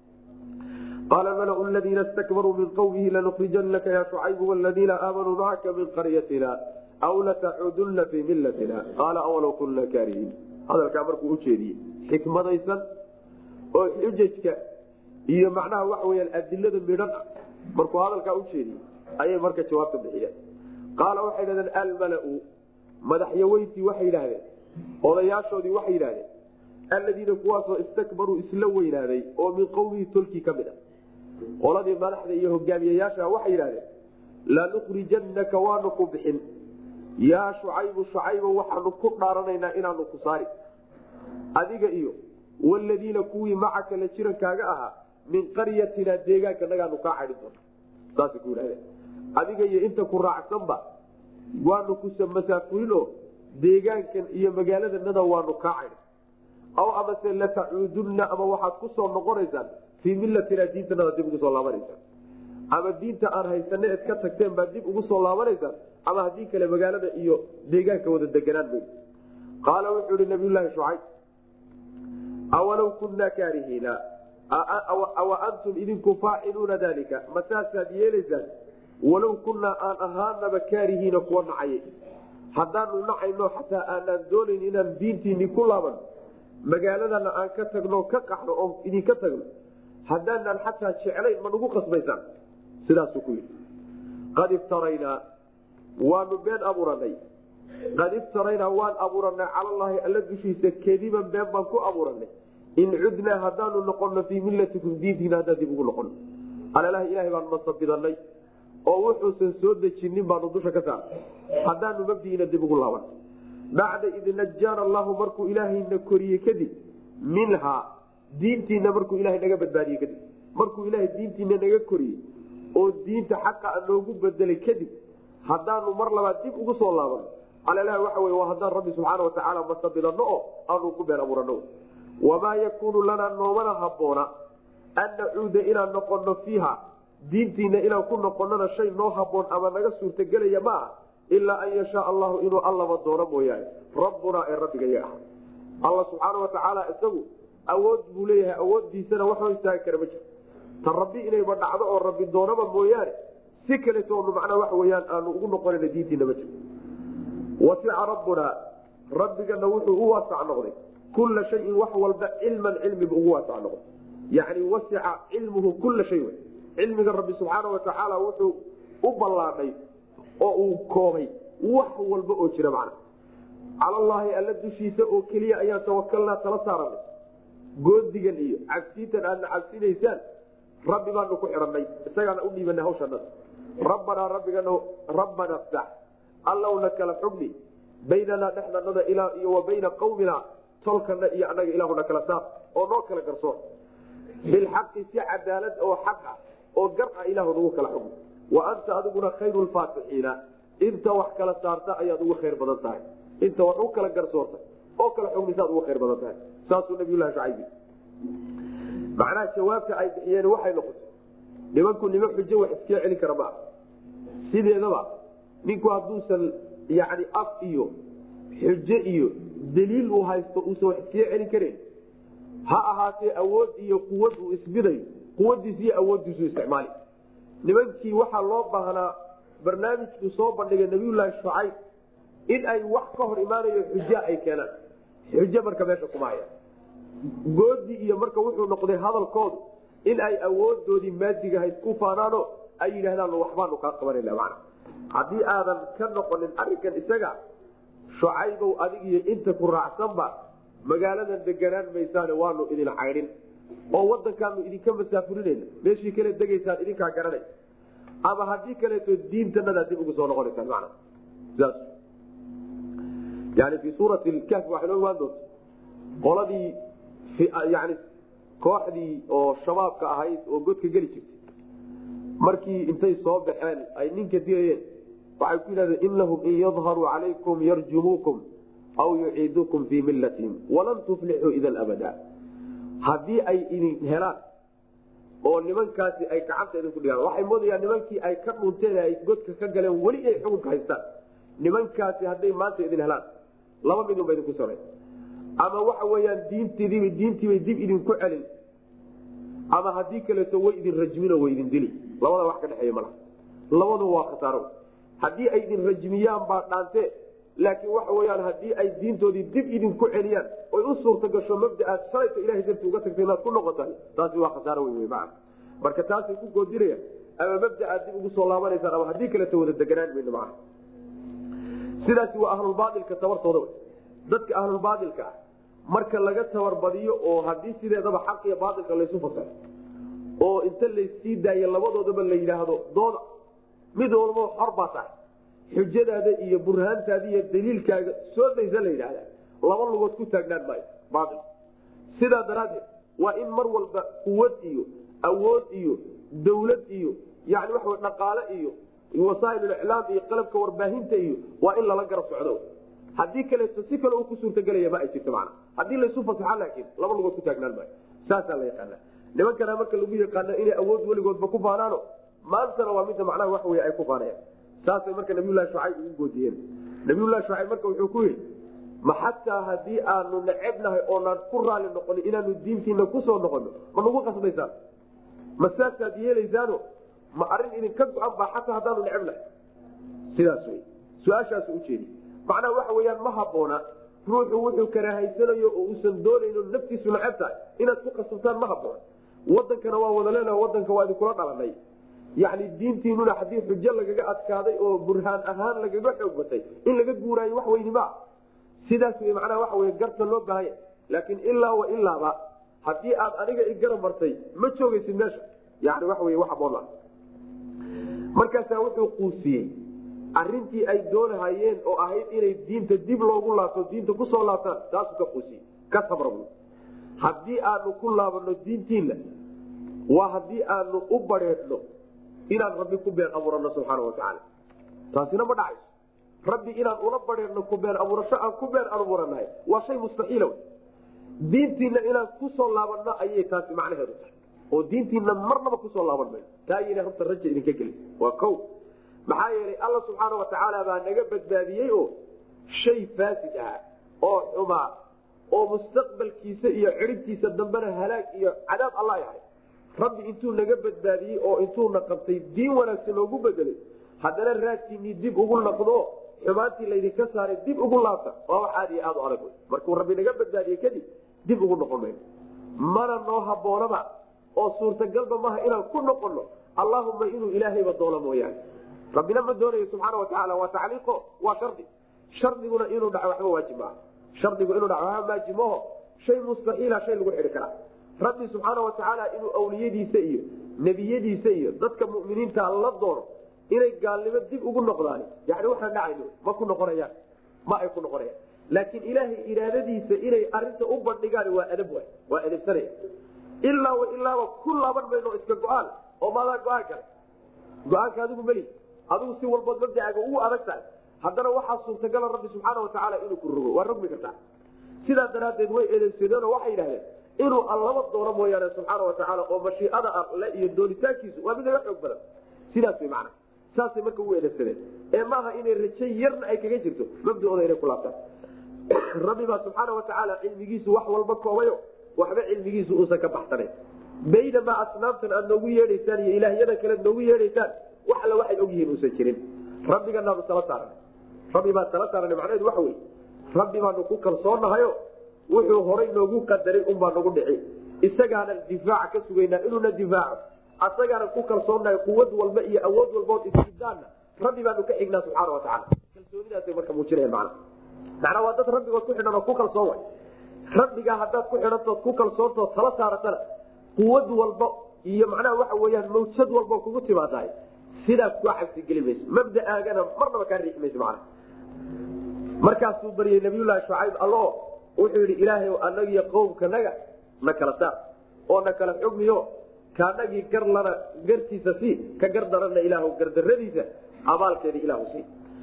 qaala malau ladiina stakbaruu min qawmihi lanukhrijanaka ya shucaybu waladiina aamanuu macaka min qaryatina aw latacuudunna fii millatina qaala awalow kunna kaarihiin hadalkaa markuu ujeediyey xikmadaysan oo xujajka iyo macnaha waxa weyaan adilada midhan ah markuu hadalkaa ujeediyey ayay marka jawaabta bixiyeen qaala waxay dhahdeen almalau madaxyaweyntii waxay yidhaahdeen odayaashoodii waxay yidhahdeen alladiina kuwaasoo istakbaruu isla weynaaday oo min qowmihi tolkii ka mid a qoladii madaxda iyo hogaamiyayaasha waxay yidhahdeen lanukhrijannaka waanu ku bixin yaa shucaybu shucaybo waxaanu ku dhaaranaynaa inaanu ku saari adiga iyo waladiina kuwii macaka la jirankaaga ahaa min qaryatina deegaanka nagaanu kaa cadhin doona saasay ku yidhahdeen adiga iyo inta ku raacsanba waanu ku masaafurin oo deegaankan iyo magaaladanada waanu kaa cadhin aw amase latacuudunna ama waxaad ku soo noqonaysaan fii millatina diintanada dib ugu soo laabanaysaan ama diinta aan haysane ed ka tagteen baa dib ugu soo laabanaysaan ama haddii kale magaalada iyo deegaanka wada deganaan may qaala wuxuu ihi nabiyulaahi shucayb awalow kunnaa kaarihiina awa antum idinku faaciluuna dalika ma saasaad yeelaysaan walow kunnaa aan ahaanaba kaarihiina kuwa nacayay haddaanu nacayno xataa aanaan doonayn inaan diintiini ku laaban magaaladana aan ka tagno ka qaxno oo idinka tagno haddaanaan xataa jeclayn ma nagu qasbaysaan sidaasuu ku yidhi qad iftaraynaa waanu been abuuranay qad iftaraynaa waan abuuranay calallaahi alla dushiisa kadiban been baan ku abuuranay in cudnaa haddaanu noqono fii millatikum diintiina haddaan dib ugu noqono alalaha ilaahay baanu nasabidanay oo wuxuusan soo dejinin baanu dusha ka saarnay haddaanu mabdiina dib ugu laaban bacda id najaana allahu markuu ilaahayna koriyey kadib minhaa diintiina markuu ilahay naga badbaadiyey kadib markuu ilaahay diintiina naga koriyey oo diinta xaqa noogu bedelay kadib haddaanu mar labaad dib ugu soo laabano alalaha waxa wey waa haddaan rabbi subxaana watacaala masabidano oo aanu ku been abuurano wamaa yakuunu lanaa noomana habboona an nacuuda inaan noqono fiiha diintiina inaan ku noqonana shay noo habboon ama naga suurtagelaya ma aha ilaa an yashaa allahu inuu allaba doono mooyaane rabbunaa ee rabbigayo ah alla subxaana watacaala isagu awood buu leeyahay awooddiisana waxba istaagi kara ma jiro ta rabbi inayba dhacdo oo rabbi doonaba mooyaane si kaletoonu macnaa waxa weyaan aanu ugu noqonayna diintiina ma jiro wasica rabbunaa rabbigana wuxuu u waasac noqday kulla shayin wax walba cilman cilmiba ugu waasac noqday yacni wasica cilmuhu kulla shay wey cilmiga rabbi subxaana watacaala wuxuu u ballaadhay oo uu koobay wax walba oo jira macna calallaahi alla dushiisa oo keliya ayaan tawakalnaa tala saaranay goodigan iyo cabsiintan aadna cabsinaysaan rabbi baanu ku xidhanay isagaana u dhiibanay hawshanada rabbanaa rabbigana rabbana ftax allowna kala xugni baynanaa dhexdanada ilaa iyo wa bayna qawmina tolkana iyo annaga ilaahuna kala saar oo noo kala garsoon bilxaqi si cadaalad oo xaq ah oo gar ah ilaahu nagu kala xugni wa anta adiguna khayru lfaatixiina inta wax kala saarta ayaad ugu khayr badan tahay inta wax u kala garsoorta oo kala xugnisaad ugu khayr badan tahay saasuu nabiyulahi shucayb macnaha jawaabta ay bixiyeen waxay noqotay nimanku nima xujo wax iska celin kara maa sideedaba ninku hadduusan yani af iyo xujo iyo daliil uu haysto uusan wax iskaga celin karin ha ahaatee awood iyo quwad uu isbidayo quwadiis iyo awooddiisu isticmaali. nimankii waxaa loo baahnaa barnaamijkuu soo bandhigay nabiyullaahi shucayb in ay wax ka hor imaanayo xujo ay keenaan. xujo marka meesha kuma haya goodi iyo marka wuxuu noqday hadalkoodu in ay awoodoodii maadiga hayd ku faanaano ay yidhaahdaan waxbaanu kaa qabanayna macna. haddii aadan ka noqonin arrinkan isaga shucaybow adig iyo inta ku raacsanba magaaladan deganaan maysaane waanu idin caydhin oo wadankaanu idinka masaafurinayna meeshii kale degaysaan idinkaa garanay ama haddii kaleeto diintanada dib ugu soo noqonaysaan macna. sidaas yani fii suurati lkahf waxay noo imaan doonta qoladii yani kooxdii oo shabaabka ahayd oo godka geli jirtay markii intay soo baxeen ay ninka dilayeen waxay ku yidhahdeen inahum in yadharuu calaykum yarjumuukum aw yuciidukum fii millatihim walan tuflixuu idan abada. haddii ay idin helaan oo nimankaasi ay gacanta idinku dhigaan waxay moodayaan nimankii ay ka dhunteen ay godka ka galeen weli ay xukunka haystaan. nimankaasi hadday maanta idin helaan laba midun ba idinku samay ama waxa weyaan diintiidiiba diintiibay dib idinku celin ama haddii kaleeto way idin rajmin oo way idin dili. labada wax ka dhexeeya malaha labadu waa khasaaro. haddii ay idin rajmiyaan baa dhaante laakiin waxa weyaan haddii ay diintoodii dib idinku celiyaan oy u suurta gasho mabdaaad shalayta ilahay darti uga tagtay inaad ku noqotahay taasi waa khasaaro wey maa marka taasay ku goodirayaan ama mabdaaad dib ugu soo laabanaysaan ama haddii kaleeto wada deganaan mayno maa. sidaasi waa ahlulbaailka tabartooda dadka ahlulbaailka ah marka laga tabarbadiyo oo haddii sideedaba xaq iyo baailka laysu fasaxo oo inta laysii daayo labadoodaba la yidhaahdo dooda mid walba xor baa tahay xujadaada iyo burhaantaada iyo daliilkaaga soo daysa la yidhaahda laba lugood ku taagnaan maayo baail. sidaa daraaddeed waa in mar walba quwad iyo awood iyo dawlad iyo yani waxa dhaqaale iyo wasaa'iluliclaam iyo qalabka warbaahinta iyo waa in lala garab socdo. haddii kaleeto si kale uu ku suurtagelaya ma ay jirto macna. haddii laysu fasaxa laakiin laba lugood ku taagnaan maayo. saasaa la yaqaana nimankana marka lagu yaqaano inay awood weligoodba ku faanaano maantana waa midda macnaha wax wey ay ku faanayaan. saasay marka nabiyullahi shucayb ugu goodiyeen. nabiyullahi shucayb marka wuxuu ku yidhi ma xataa haddii aanu necebnahay oonaan ku raali noqonin inaanu diintiina kusoo noqono ma nagu qasbaysaan ma saasaad yeelaysaano ma arrin idinka go-an baa xataa haddaanu necebnahay. sidaas wey su-aashaasu ujeedi macnaha waxa weyaan ma haboona ruuxu wuxuu karahaysanayo oo uusan doonayno naftiisu neceb tahay inaad ku qasabtaan ma haboona. wadankana waa wada leena wadanka waa idinkula dhalanay yani diintiinuna haddii xujo lagaga adkaaday oo burhaan ahaan lagaga xoog batay in laga guuraayo wax weyni maa. sidaas wey macnaha waxa wey garta loo baahanya laakiin ilaa wa ilaaba haddii aad aniga i garab martay ma joogaysid meesha yani waxa wey wax haboon. markaasaa wuxuu quusiyey arintii ay doonahayeen oo ahayd inay diinta dib loogu laabto diinta kusoo laabtaan taasuu ka quusiyey ka sabra haddii aanu ku laabano diintiina waa haddii aanu u bareedno inaan rabbi ku been abuurano subxaana watacaala. taasina ma dhacayso. rabbi inaan ula bareedno ku been abuurasho aan ku been abuuranahay waa shay mustaxiila w. diintiina inaan kusoo laabano ayay taasi macnaheedu tahay oo diintiina marnaba kusoo laaban mayno taa yna horta raja idinka geli waa ko. maxaa yeelay alla subxaana watacaala baa naga badbaadiyey oo shay faasid ah oo xumaa oo mustaqbalkiisa iyo ciribtiisa dambena halaag iyo cadaab alla yahay rabbi intuu naga badbaadiyey oo intuuna qabtay diin wanaagsan noogu bedelay haddana raadkiinii dib ugu naqdo xumaantii laydinka saaray dib ugu laabta waa wax aad iyo aad u adag markuu rabbi naga badbaadiye kadib dib ugu noqon mayno mana noo haboonaba oo suurtagalba maha inaan ku noqono allahuma inuu ilaahayba doono mooyaane. rabbina ma doonayo subxaana watacaala waa tacliiqo waa shardi shardiguna inuu dhaco waxba waajib maaha. shardigu inuu dhaco waxba waajib maaho shay mustaxiila shay lagu xidhi karaa. rabbi subxaana watacaala inuu awliyadiisa iyo nebiyadiisa iyo dadka muminiinta la doono inay gaalnimo dib ugu noqdaan yani waxaan dhacayno ma ku noqonayaan ma ay ku noqonayaan laakiin ilaahay iraadadiisa inay arinta u bandhigaan waa adab waay waa adabsanaya. ilaa wa ilaaba ku laaban mayno iska go-aan oo maadaa go-aan kale go-aanka adigu meli adigu si walbood mabdacaaga ugu adag tahay haddana waxaa suurtagala rabbi subxaana watacaala inuu ku rogo waa rogmi kartaa. sidaa daraaddeed way eedeysadeen oo waxay yidhahdeen inuu allaba doono mooyaane subxaana watacaala oo mashiicada alle iyo doonitaankiisu waa mid laga xoog badan. sidaas way macna saasay marka ugu eedeysadeen ee maaha inay rajo yarna ay kaga jirto mabda'ooda inay ku laabtaan. rabbi baa subxaana watacaala cilmigiisu wax walba koobayo waxba cilmigiisu uusan ka baxsanayn. baynamaa asnaamtan aad noogu yeedhaysaan iyo ilaahyada kale noogu yeedhaysaan wax alla waxay ogyihiin uusan jirin. rabbiganaanu tala saaranay rabbi baan tala saaranay macnaheedu waxa weye rabbi baanu ku kalsoonahayo wuxuu horay noogu qadaray unbaa nagu dhici isagaanan difaaca ka sugaynaa inuuna difaaco asagaanan ku kalsoonahay quwad walba iyo awood walbood isjidaanna rabbi baanu ka xignaa subxaana watacaala. kalsoonidaasay marka muujinayaan macna macnaa waa dad rabbigood ku xidhan oo ku kalsoon way. rabbigaa haddaad ku xidhantood ku kalsoontood tala saaratana quwad walba iyo macnaha waxa weyaan mawjad walba kugu timaadahay sidaas ku cabsi geli mayso mabda'aagana marnaba kaa riixi mayso macna. markaasuu baryay nabiyullaahi shucayb allo wuxuu yidhi ilaahay anagiyo qowmkanaga na kala saar oo na kala xugmiyo kaanagii gar lana gartiisa sii ka gar darana ilaahu gardaradiisa abaalkeeda ilaahu sii.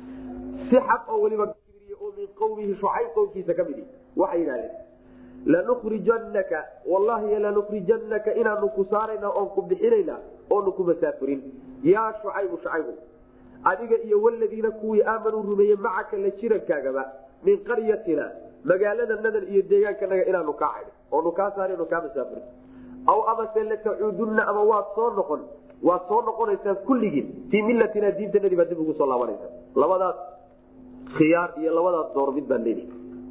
si xaq oo weliba oo min qowmihi shucayb qowmkiisa ka midi waxay yidhahdeen lanukrijannaka wallahi lanukrijannaka inaanu ku saarayna oon ku bixinayna oonu ku masaafurin yaa shucaybu shucaybu adiga iyo waladiina kuwii aamanuu rumeeyey macaka la jirankaagaba min qaryatina magaalada nadan iyo deegaankanaga inaanu kaa cadhin oonu kaa saaraynu kaa masaafurin aw amase latacuudunna ama waad soo noqon waad soo noqonaysaan kulligiin fii millatina diintanadii baad dib ugu soo laabanaysaa. labadaas khiyaar iyo labadaas door mid baan leedahay.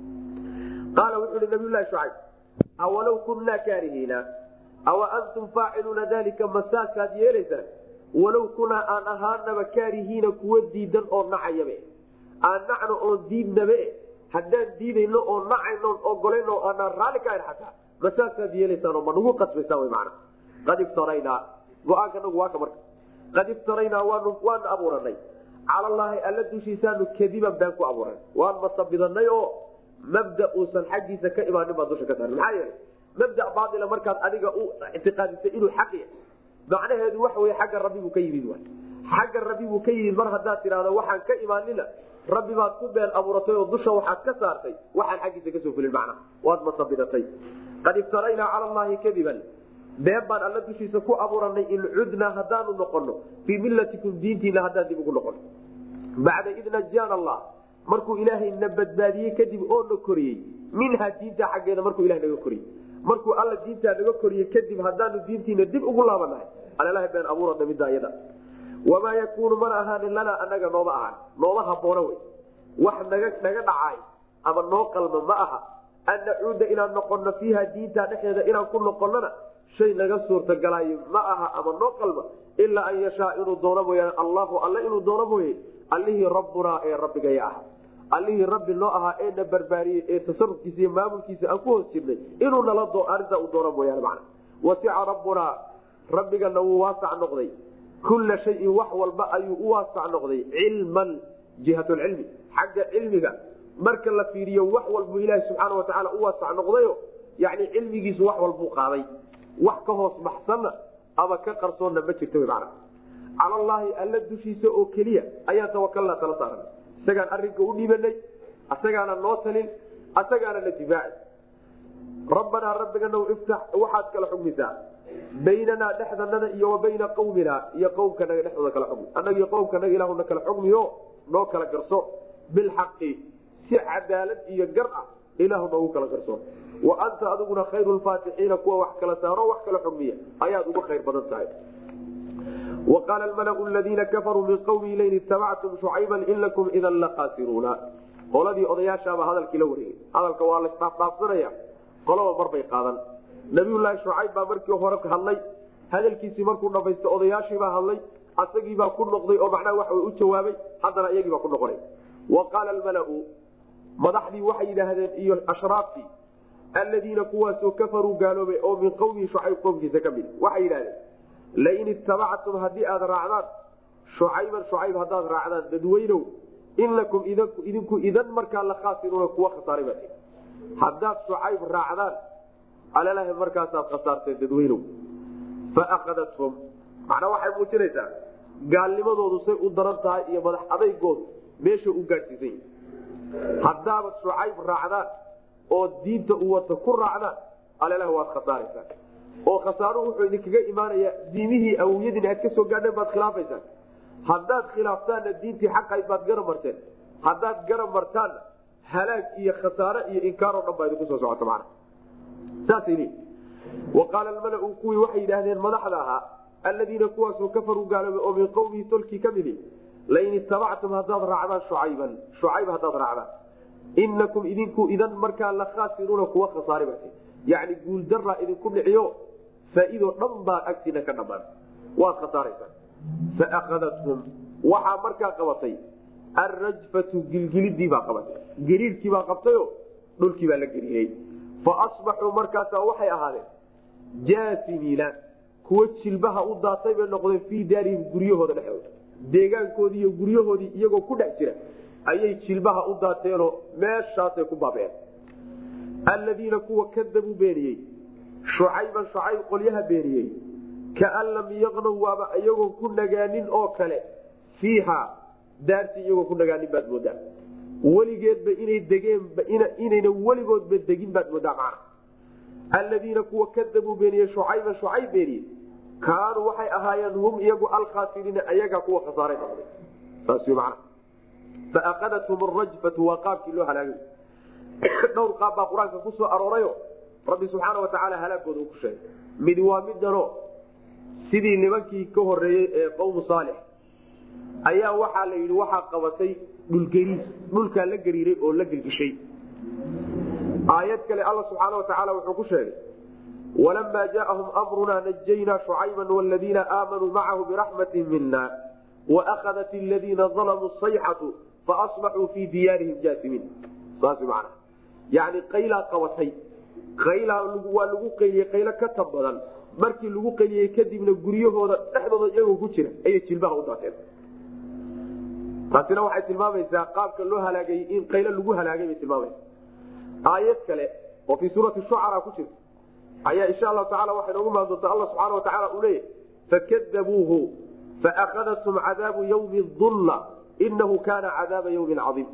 qaala wuxuu hi nabiyullahi shucayb awalow kunnaa kaarihiina awa antum faaciluuna dalika masaasaad yeelaysaan walow kunaa aan ahaanaba kaarihiina kuwa diidan oo nacayabe aan nacno oon diidnabe haddaan diidayno oo nacayno ogolayno aanaan raalli ka ahayn xataa masaasaad yeelaysaan oo ma nagu qasbaysaan wy macna. qad iftaraynaa go-aanka nagu waa ka marka qad iftaraynaa waanu waana abuuranay cala allaahi alla dushiisaanu kadiban baan ku abuuranay waan masabidanay oo mabda uusan xaggiisa ka imaanin baa dusha ka saaran. maxaa yeelay mabda baaila markaad adiga u ictiqaadisay inuu xaq yahay macnaheedu waxa wey xagga rabbi buu ka yimid wa xagga rabbi buu ka yimid mar haddaad tidhahdo waxaan ka imaanina rabbi baad ku been abuuratay oo dusha waxaad ka saartay waxaan xaggiisa kasoo fulin macnaha waad masabidatay. qad iftaraynaa cala allaahi kadiban been baan alla dushiisa ku abuuranay in cudnaa haddaanu noqono fii millatikum diintiina haddaan dib ugu noqono bacda id najaana allah markuu ilaahay na badbaadiyey kadib oo na koriyey minhaa diinta xaggeeda markuu ilahay naga koriyey markuu alla diintaa naga koriyey kadib haddaanu diintiina dib ugu laabanahay alalaha been abuurana midda iyada. wamaa yakuunu mana ahaanin lanaa anaga nooma ahaan nooma haboona wey wax naga naga dhacaay ama noo qalma ma aha an nacuuda inaan noqono fiiha diinta dhexeeda inaan ku noqonona shay naga suurtagalaayo ma aha ama noo qalma ilaa an yashaa inuu doono mooyaane allahu alla inuu doono mooye allihii rabbunaa ee rabbigaya ah allihii rabbi noo ahaa ee na barbaariyey ee tasarufkiisa iyo maamulkiisa aan ku hoos jirnay inuu nala arintaa u doono mooyaane macna. wasica rabbunaa rabbigana wuu waasac noqday kulla shayin wax walba ayuu u waasac noqday cilman jihatulcilmi xagga cilmiga marka la fiiriyo wax walbuu ilaahi subxaana watacaala u waasac noqdayo yani cilmigiisu wax walbuu qaaday wax ka hoos baxsanna ama ka qarsoonna ma jirta wy macna. cala allaahi alla dushiisa oo keliya ayaan tawakalnaa tala saaranay isagaan arinka u dhiibanay asagaana noo talin asagaana na difaaci. rabbanaa rabbigana iftax waxaad kala xugmisaa baynanaa dhexdanada iyo wa bayna qawminaa iyo qowmkanaga dhexdooda kala xugmi annagiyo qowmkanaga ilaahuna kala xugmiyo noo kala garso bilxaqi si cadaalad iyo gar ah ilaahu noogu kala garso wa anta adiguna khayru lfaatixiina kuwa wax kala saaro wax kala xugmiya ayaad uga khayr badan tahay. وqاl اmلأ الذiina kafaruu min qwmi lain itabactum شhucayba in lakum ida laqaasiruuna qoladii odayaashaaba hadalkii la wareegay hadalka waa lasdhaafdhaafsanaya qolaba marbay qaadan. nabiyulaahi shucayb baa markii hore hadlay hadalkiisii markuu dhamaysta odayaashiibaa hadlay asagiibaa ku noqday oo macnaha waxa u jawaabay haddana iyagiibaa ku noqonay. wa qaala almalau madaxdii waxay yidhaahdeen iyo ashraaftii aladiina kuwaasoo kafaruu gaaloobay oo min qowmihi shucayb qoomkiisa ka mid waxay yidhahdeen lain itabactum haddii aad raacdaan shucayban shucayb haddaad raacdaan dadweynow inakum idinku idan markaa la khaasiruuna kuwa khasaaray baa haddaad shucayb raacdaan alalaha markaasaad khasaarteen dadweynow faakadathum macnaa waxay muujinaysaa gaalnimadoodu say u daran tahay iyo madax adaygoodu meesha u gaadhsiisan yahi haddaabad shucayb raacdaan oo diinta u wata ku raacdaan alalaha waad khasaaraysaan oo khasaaruhu wuxuu idinkaga imaanayaa diimihii awowyadiin aad ka soo gaadheen baad khilaafaysaan haddaad khilaaftaanna diintii xaqayd baad garab marteen haddaad garab martaanna halaag iyo khasaare iyo inkaaroo dhan baa idinku soo socota macna saasay leeyihin wa qaala almalau kuwii waxay yidhaahdeen madaxda ahaa aladiina kuwaasoo kafaruu gaaloobay oo min qowmihi tolkii ka midi lain itabactum haddaad raacdaan shucayban shucayb haddaad raacdaan inakum idinku idan markaa la khaasiruuna kuwa khasaari bate yacni guuldaraa idinku dhiciyo faa'iidoo dhan baa agtiina ka dhammaan waad khasaaraysaan faakadathum waxaa markaa qabatay alrajfatu gilgilidii baa qabatay gariirkii baa qabtayo dhulkii baa la geriiyey faasbaxuu markaasaa waxay ahaadeen jaasimiina kuwa jilbaha u daatay bay noqdeen fii daarihim guryahooda dhexdooda deegaankoodii iyo guryahoodii iyagoo ku dhex jira ayay jilbaha u daateenoo meeshaasay ku baabeen aladiina kuwa kadabuu beeniyey shucayban shucayb qolyaha beeniyey kaan lam yaqnow waaba iyagoo ku nagaanin oo kale fiiha daartii iyagoo ku nagaanin baad moodaa weligeedba inay degeenba inayna weligoodba degin baad moodaa macna aladiina kuwa kadabuu beeniyey shucayban shucayb beeniyey kaanuu waxay ahaayeen hum iyagu alkhaasiriina ayagaa kuwa khasaaray noqday saas man faakadathum arajfatu waa qaabkii loo halaagay dhowr qaab baa qur-aanka ku soo aroorayo rabbi subxaana watacaala halaagooda uu ku sheegay mid waa midano sidii nimankii ka horeeyey ee qowmu saalix ayaa waxaa la yidhi waxaa qabatay dhulgariis dhulkaa la gariiray oo la gelgishay aayad kale alla subxaana watacaala wuxuu ku sheegay walamaa jaaahum amrunaa najaynaa shucayban waladiina aamanuu macahu biraxmatin mina waakhadat aladiina dalamuu sayxatu faasbaxuu fii diyaarihim jaasimiin saas man yani qaylaa qabatay qaylaa waa lagu qayliyey qaylo ka tab badan markii lagu qayliyey kadibna guryahooda dhexdooda iyagoo ku jira ayay jilbaha u daateen taasina waxay tilmaamaysaa qaabka loo halaagayey in qaylo lagu halaagay bay tilmaamaysa aayad kale oo fii suurati shucara ku jirta ayaa insha allahu tacala waxay noogu imaan doontaa alla subxaana watacaala uu leeyahy fakadabuuhu faakadathum cadaabu yawmi dulla inahu kaana cadaaba yawmin cadiim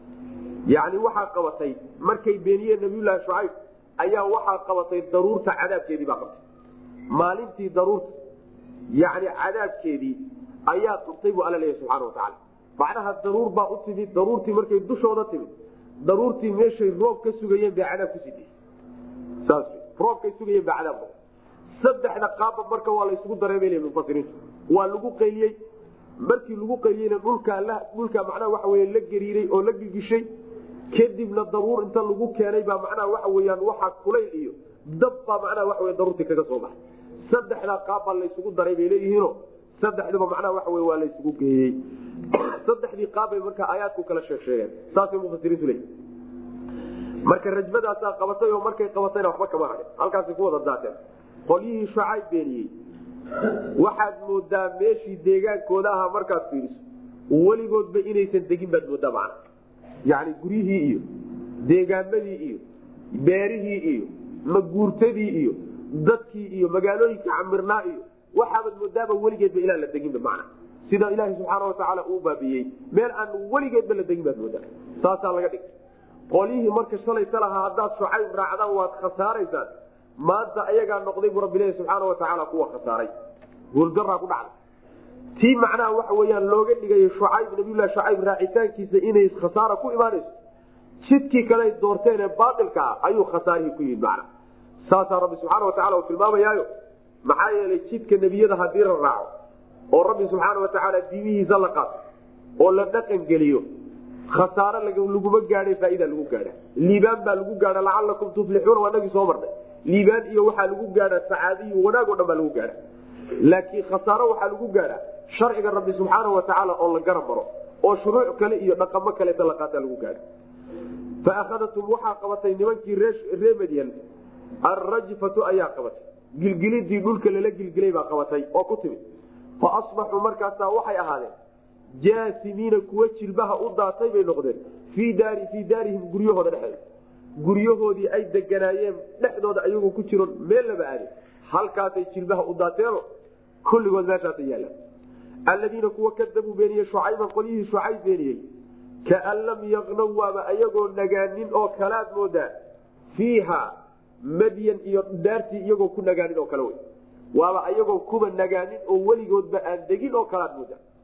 yani waxaa qabatay markay beeniyeen nabiyullaahi shucayb ayaa waxaa qabatay daruurta cadaabkeedii baa qabtay maalintii daruurta yani cadaabkeedii ayaa qabtay buu alla leeyahy subxana watacaala macnaha daruur baa u timid daruurtii markay dushooda timid daruurtii meeshay roob ka sugayeen bay cadaab ku sidii saas roobkay sugayeen baa cadaab saddexda qaabba marka waa la isugu dareemay mufasiriintu waa lagu qayliyey markii lagu qayliyeyna dhulkaa la dhulkaa macnaha waxa wey la gariiray oo la gigishay kadibna daruur inta lagu keenay baa macnaha waxa weyaan waxaa kulayl iyo dab baa macnaha waxa wey daruurtii kaga soo baxay saddexdaa qaab baa laysugu daray bay leeyihiino saddexduba macnaha waxa wey waa laysugu geeyey saddexdii qaab bay marka aayaadku kala sheeg sheegeen saasay mufasiriintu leeyihin marka rajmadaasaa qabatay oo markay qabatayna waxba kama hadhin halkaasay ku wada daateen qolyihii shucayb beeniyey waxaad moodaa meeshii deegaankooda ahaa markaad fiiriso weligoodba inaysan degin baad moodaa macna yani guryihii iyo deegaamadii iyo beerihii iyo maguurtadii iyo dadkii iyo magaalooyinka camirnaa iyo waxaabaad moodaaba weligeedba ilaan la deginba macna sida ilaaha subxaana watacaala uu baabiyey meel aan weligeedba la degin baad moodaa saasaa laga dhigay qolyihii marka shalayta lahaa haddaad shucayb raacdaan waad khasaaraysaan maanta ayagaa noqday buu rabbilahi subxaana watacaala kuwa khasaaray guuldaraa ku dhacday tii macnaha waxa weyaan looga dhigay shucayb nabiyullahi shucayb raacitaankiisa inay khasaara ku imaanayso jidkii kale doorteen ee baailka ah ayuu khasaarihii ku yimid macna saasaa rabbi subxaana watacala uu tilmaamayaayo maxaa yeelay jidka nebiyada haddii la raaco oo rabbi subxaana watacaala diimihiisa la qaato oo la dhaqan geliyo khasaare laguma gaadhay faaida lagu gaadha liibaan baa lagu gaadha lacalakum tuflixuuna waa nagii soo marnay liibaan iyo waxaa lagu gaadha sacaadiyo wanaag o dhan baa lagu gaadha laakiin khasaaro waxaa lagu gaadha sharciga rabbi subxaana watacaala oo la garab maro oo shuruuc kale iyo dhaqamo kaleeta la qaata lagu gaadha faakadatum waxaa qabatay nimankii ree madyan alrajfatu ayaa qabatay gilgilidii dhulka lala gilgilay baa qabatay oo ku timid faasbaxuu markaasaa waxay ahaadeen jaasimiina kuwa jilbaha u daatay bay noqdeen fii daari fii daarihim guryahooda dhexeeda guryahoodii ay deganaayeen dhexdooda ayagoo ku jiro meel laba aadin halkaasay jilbaha u daateeno kulligood meeshaasa yaallaan aladiina kuwa kadabuu beeniyey shucayban qolyihii shucayb beeniyey kaan lam yaqnow waaba ayagoo nagaanin oo kalaad moodaa fiiha madyan iyo daartii iyagoo ku nagaanin oo kale wey waaba ayagoo kuba nagaanin oo weligoodba aan degin oo kalaad moodaa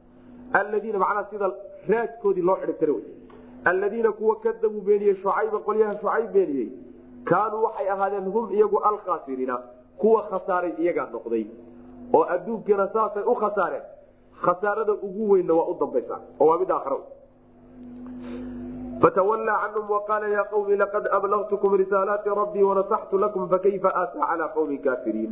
aladiina macnaha sida raadkoodii loo xidhibtira wey aladiina kuwa kadabuu beeniyey shucayba qolyaha shucayb beeniyey kaanuu waxay ahaadeen hum iyagu alkhaasiriina kuwa khasaaray iyagaa noqday oo adduunkana saasay u khasaareen khasaarada ugu weynna waa u dambaysa oo waa mid aakhira fatawallaa canhum waqaala yaa qawmi laqad ablagtukum risaalaati rabbii wanasaxtu lakum fakayfa aasaa calaa qawmin kaafiriin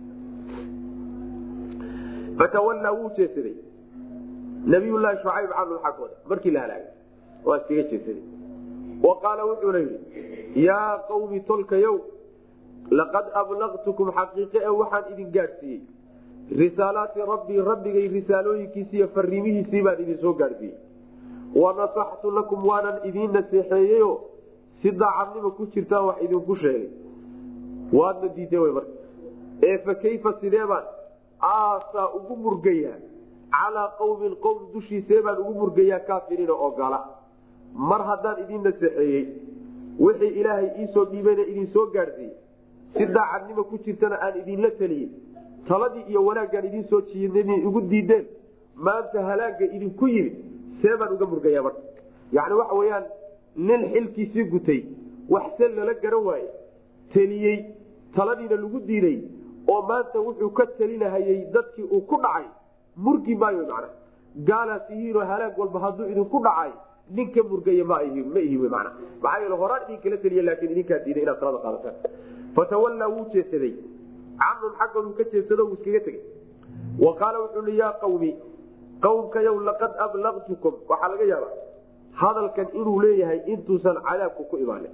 fatawallaa wuu jeesaday nabiyullaahi shucayb canhum xaggooda markii la halaagay waa iskaga jeesaday wa qaala wuxuuna yidhi yaa qawmi tolkayow laqad ablagtukum xaqiiqe e waxaan idin gaadhsiiyey risaalaati rabbii rabbigay risaalooyinkiisi iyo fariimihiisii baan idin soo gaadhsiiyey wanasaxtu lakum waanan idiin naseexeeyeyo si daacadnimo ku jirtaan wax idinku sheegay waadna diideen wy marka ee fa kayfa sidee baan aasaa ugu murgayaa calaa qawmin qowm dushiisee baan ugu murgayaa kaafiriina oo gala mar haddaan idiin naseexeeyey wixii ilaahay iisoo dhiibayna idin soo gaadhsiiyey si daacadnimo ku jirtana aan idinla teliyey taladii iyo wanaaggaan idiin soo jiidn igu diideen maanta halaagga idinku yimid see baan uga murgayaa marka yacni waxa weeyaan nin xilkiisii gutay wax se lala garan waaye teliyey taladiina lagu diiday oo maanta wuxuu ka telinahayey dadkii uu ku dhacay murgi maayo macna gaalaas ihiinoo halaag walba hadduu idinku dhacay nin ka murgaya ma ma ihi wy mana maxaa yeele horaan idinkala teliya laakiin idinkaa diiday inaad talada qaadataan fatawallaa wuu jeesaday canhum xaggoodu ka jeesado wuu iskaga tegey wa qaala wuxuu i yaa qawmi qawmkayow laqad ablagtukum waxaa laga yaabaa hadalkan inuu leeyahay intuusan cadaabku ku imaanin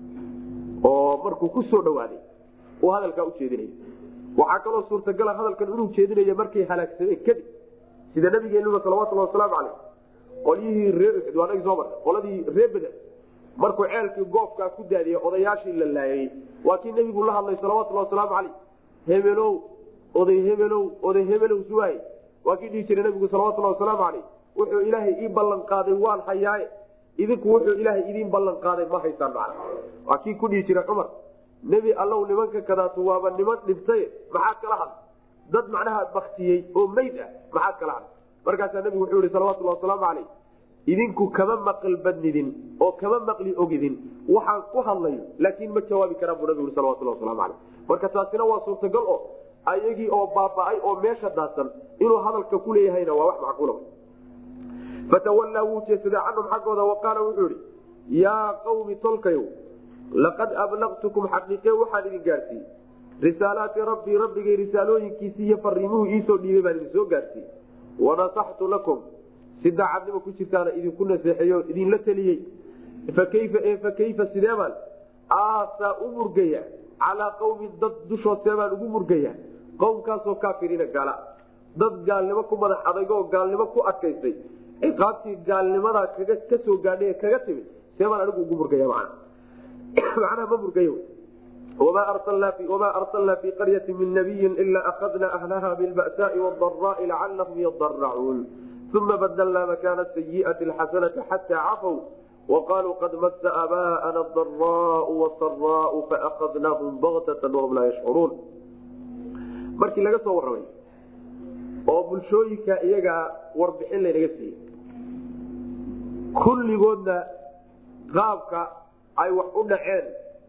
oo markuu ku soo dhawaaday uu hadalkaa u jeedinaya waxaa kaloo suurtagala hadalkan inuu jeedinaya markay halaagsameen kadib sida nabigeenuba salawatulhi wasalaamu caleyh qolyihii ree uxud waanagi soo marnay qoladii ree beder markuu ceelkii goofkaa ku daadiyey odayaashii la laayay waa kii nebigu la hadlay salawatulhi wasalaamu caleyh hebelow oday hebelow oday hebelow suwaay waa kii dhihi jiray nabigu salawatulhi wasalaamu caleyh wuxuu ilaahay ii ballan qaaday waan hayaaye idinku wuxuu ilaahay idiin ballan qaaday ma haysaan macna waa kii ku dhihi jiray cumar nebi allow nimanka kadaatu waaba niman dhintay maxaad kala hadl dad macnaha baktiyey oo meyd ah maxaad kala hadl markaasaa nabigu wuxuu yihi salawatulhi wasalaamu caleyh idinku kama maqal badnidin oo kama maqli ogidin waxaan ku hadlayo laakiin ma jawaabi karaan buu nabigu salawatulhi wasalaamu caleyh marka taasina waa suurtagal oo ayagii oo baaba'ay oo meesha daadsan inuu hadalka ku leeyahayna waa wax macquula fatawallaa wuu jeesaday canhum xaggooda wa qaala wuxuu ihi yaa qawmi tolkayow laqad ablagtukum xaqiiqe waxaan idin gaadhsiiyey risaalaati rabbii rabbigay risaalooyinkiisii iyo fariimuhu iisoo dhiibay baan idin soo gaadhsiiyey wanasaxtu lakum si daacadnimo ku jirtaana idinku naseexeeyo idinla teliyey fakayfa e fakayfa sidee baan aasaa u murgaya calaa qawmin dad dushood see baan ugu murgaya qowmkaasoo kaafiriina gaala dad gaalnimo ku madax adaygo oo gaalnimo ku adkaystay ciqaabtii gaalnimadaa kaga ka soo gaadhay kaga timid see baan anigu ugu murgaya macna macnaha ma murgayo wamaa arsalnaa fii qaryati min nabiyin ilaa akhadnaa ahlaha bilba'saai waaldaraa'i lacalahum yadaracuun uma badalnaa makaana sayi'ati alxasanata xataa cafow waqaaluu qad massa aabaa'ana adaraau wasaraau faakadnaahum baktatan wahum laa yashcuruun markii laga soo warramay oo bulshooyinka iyagaa warbixin laynaga siiyey kulligoodna qaabka ay wax u dhaceen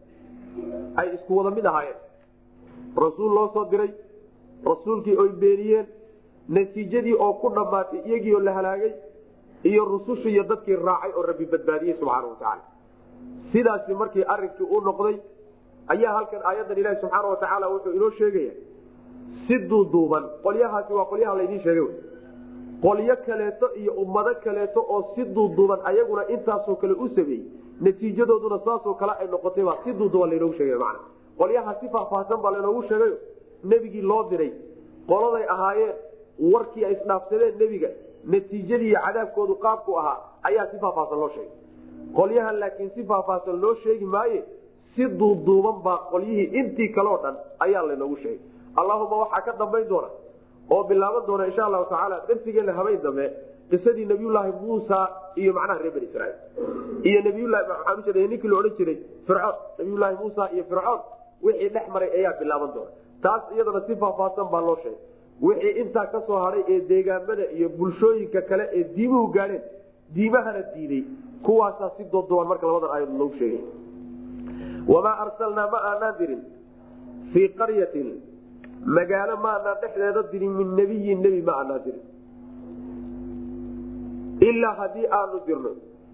ay isku wada mid ahaayeen rasuul loo soo diray rasuulkii oy beeniyeen natiijadii oo ku dhammaatay iyagii oo la halaagay iyo rusushii iyo dadkii raacay oo rabbi badbaadiyey subxaana watacaala sidaasi markii arrinkii u noqday ayaa halkan aayaddan ilaahi subxaana watacaala wuxuu inoo sheegaya si duuduuban qolyahaasi waa qolyaha laydiin sheegay qolyo kaleeto iyo ummado kaleeto oo si duuduuban ayaguna intaasoo kale u sameeyey natiijadooduna saasoo kale ay noqotay baa si duuduuban laynoogu sheegay macna qolyaha si faahfaahsan baa laynoogu sheegayo nebigii loo diray qoladay ahaayeen warkii ay isdhaafsadeen nebiga natiijadii iyo cadaabkoodu qaabku ahaa ayaa si faahfaahsan loo sheegay qolyahan laakiin si faahfaahsan loo sheegi maaye si duuduuban baa qolyihii intii kaleo dhan ayaa laynoogu sheegay allahuma waxaa ka dambayn doona oo bilaaban doona insha allahu tacaala darsigeena habeen dambe qisadii nabiyulaahi muusa iyo macnaha reer bani israiil iyo nabiylahi maxaa ninkii la odhan jiray fircoon nabiyulaahi muusa iyo fircoon wixii dhex maray ayaa bilaaban doona taas iyadana si faahfaahsan baa loo sheegay wixii intaa ka soo hadhay ee deegaamada iyo bulshooyinka kale ee diimuhu gaadheen diimahana diiday kuwaasaa si dooddoban marka labadan aayad loogu sheegay. wamaa arsalnaa ma aanaan dirin fii qaryatin magaalo ma aanaan dhexdeeda dirin min nebiyin nebi ma aanaan dirin ilaa haddii aanu dirno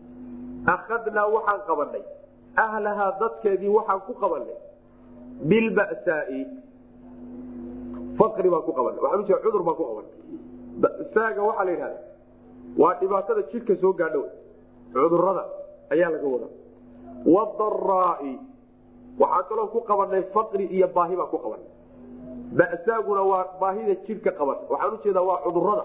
akhadnaa waxaan qabanay ahlahaa dadkeedii waxaan ku qabanay bilba'saai faqri baan ku qabanay waxaan ujeeda cudur baan ku qabanay. ba'saaga waxaa la yidhahda waa dhibaatada jidhka soo gaadho cudurada ayaa laga wadaa. wadaraai waxaa kaloo ku qabanay faqri iyo baahi baan ku qabanay. ba'saaguna waa baahida jidhka qaban waxaan ujeedaa waa cudurada.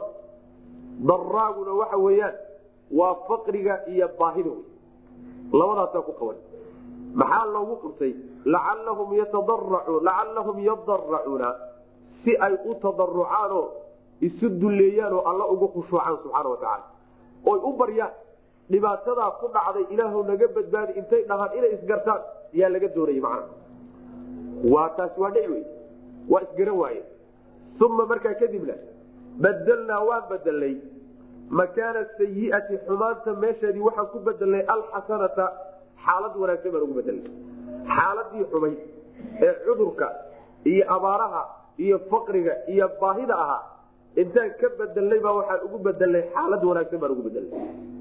daraaguna waxa weeyaan waa faqriga iyo baahida wey labadaasaa ku qaban. maxaa loogu qurtay lacallahum yatadaracun lacallahum yadaracuuna si ay u tadarucaanoo isu dulleeyaan oo alla ugu khushuucaan subxaana watacaala oy u baryaan dhibaatadaa ku dhacday ilaahu naga badbaadi intay dhahaan inay isgartaan yaa laga doonayay macna waa taas waa dhic wey waa isgaran waaye. uma markaa kadibna badelnaa waan bedelnay makaana sayiati xumaanta meesheedii waxaan ku bedelnay alxasanata xaalad wanaagsan baan ugu bedelnay. xaaladii xumay ee cudurka iyo abaaraha iyo faqriga iyo baahida ahaa intaan ka bedelnay baa waxaan ugu bedelnay xaalad wanaagsan baan ugu bedelnay.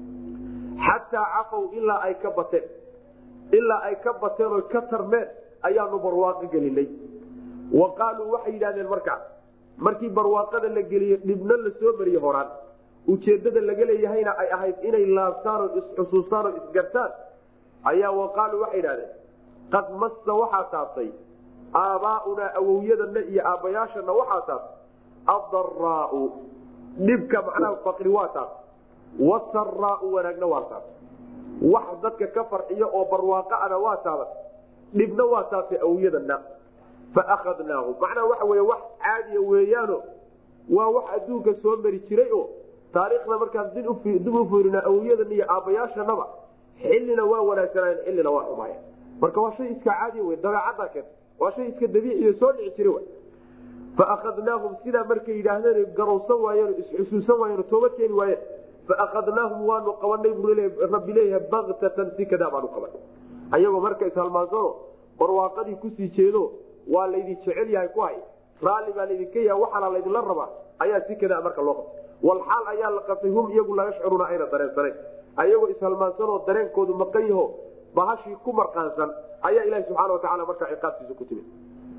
xataa cafow ilaa ay ka bateen ilaa ay ka bateen oo ka tarmeen ayaanu barwaaqo gelinay. wa qaaluu waxay yidhahdeen markaas markii barwaaqada la geliyo dhibno la soo mariye horaan ujeedada laga leeyahayna ay ahayd inay laabtaan oo isxusuustaan oo isgartaan ayaa waqaaluu waxay idhahdeen qad massa waxaa taabtay aabaaunaa awowyadana iyo aabbayaashana waxaa taabtay addaraau dhibka macnaha faqri waa taabtay wasaraau wanaagna waa taabtay wax dadka ka farxiyo oo barwaaqaana waa taabatay dhibna waa taabtay awowyadana faakadnaahum macnaha waxa wey wax caadiya weeyaano waa wax adduunka soo mari jiray oo taariikhda markaan dib u fiirina awowyadana iyo aabbayaashanaba xillina waa wanaagsanaayen xillina waa xumaayeen marka waa shay iska caadiya wey dabeecaddaa keenta waa shay iska dabiiciyo soo dhici jira w faakadnaahum sidaa markay yidhaahdeen garowsan waayeen isxusuusan waayeen toobad keeni waayeen faakadnaahum waanu qabanay buu rabbi leeyahay baktatan si kadaa baanu qabanay ayagoo marka ishalmaansano barwaaqadii kusii jeedo waa laydin jecel yahay ku hay raalli baa laydinka yaha waxaana laydinla rabaa ayaa si kadaa marka loo qabtay walxaal ayaa la qabtay hum iyagu la yashcuruuna ayna dareensanayn ayagoo ishalmaansanoo dareenkoodu maqan yaho bahashii ku marqaansan ayaa ilahi subxaana watacaala markaa ciqaabtiisa ku timid.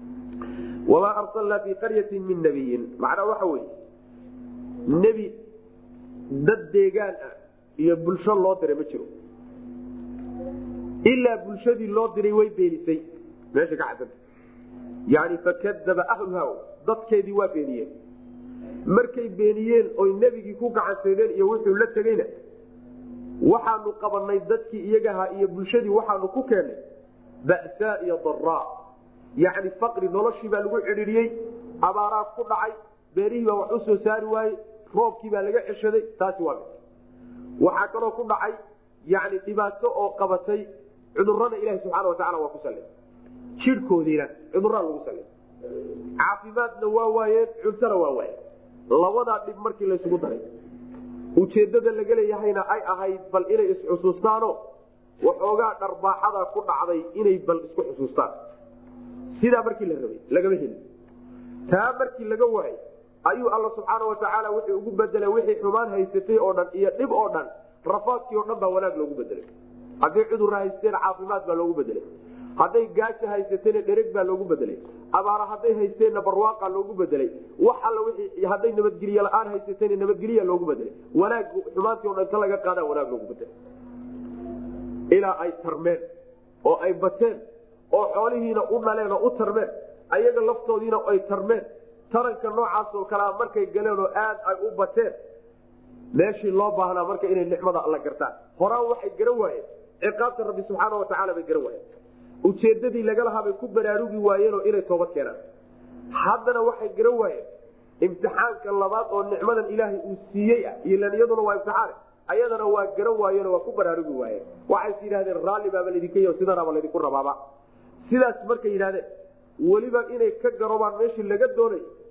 wamaa arsalnaa fii qaryatin min nabiyin macnaa waxa weye nebi dad deegaan ah iyo bulsho loo diray ma jiro ilaa bulshadii loo diray way beenisay meesha ka cadanta yani fakadaba ahluha dadkeedii waa beeniyeen markay beeniyeen oy nebigii ku gacansaydeen iyo wuxuu la tegeyna waxaanu qabanay dadkii iyagaha iyo bulshadii waxaanu ku keennay ba'saa iyo daraa yani faqri noloshii baa lagu cidhiidhiyey abaaraa ku dhacay beerihii baa wax u soo saari waayey roobkii baa laga ceshaday taasi waa mid waxaa kaloo ku dhacay yani dhibaato oo qabatay cudurada ilahi subxaana watacaala waa ku sallay jidhkoodiina cuduraa lagu sallay caafimaadna waa waayeen cuntona waa waayeen labadaa dhib markii laysugu daray ujeedada laga leeyahayna ay ahayd bal inay isxusuustaano waxoogaa dharbaaxada ku dhacday inay bal isku xusuustaan sidaa markii la rabay lagama helin taa markii laga waayay ayuu alla subxaana watacaala wuxuu ugu bedelay wixii xumaan haysatay oo dhan iyo dhib oo dhan rafaadkii oo dhan baa wanaag loogu bedelay hadday cudurra haysteen caafimaad baa loogu bedelay hadday gaaja haysateena dhereg baa loogu bedelay abaara hadday haysteenna barwaaqa loogu bedelay wax alla wii hadday nabadgelye la-aan haysateena nabadgelya loogu bedelay wanaag xumaantii o dhan ka laga qaadaa wanaag loogu bedelay ilaa ay tarmeen oo ay bateen oo xoolihiina u dhaleen oo u tarmeen ayaga laftoodiina ay tarmeen taranka noocaas oo kalea markay galeen oo aad ay u bateen meeshii loo baahnaa marka inay nicmada alla gartaan horaan waxay garan waayeen ciqaabta rabbi subxaana watacaala bay garan waayeen ujeedadii laga lahaa bay ku baraarugi waayeenoo inay toobad keenaan haddana waxay garan waayeen imtixaanka labaad oo nicmadan ilaahay uu siiyey ah ilan iyaduna waa imtixaan ayadana waa garan waayeenoo waa ku baraarugi waayeen waxays yidhahdeen raalli baaba laydinka y sidanaaba laydinku rabaaba sidaas markay yidhahdeen weliba inay ka garoobaan meeshii laga doonay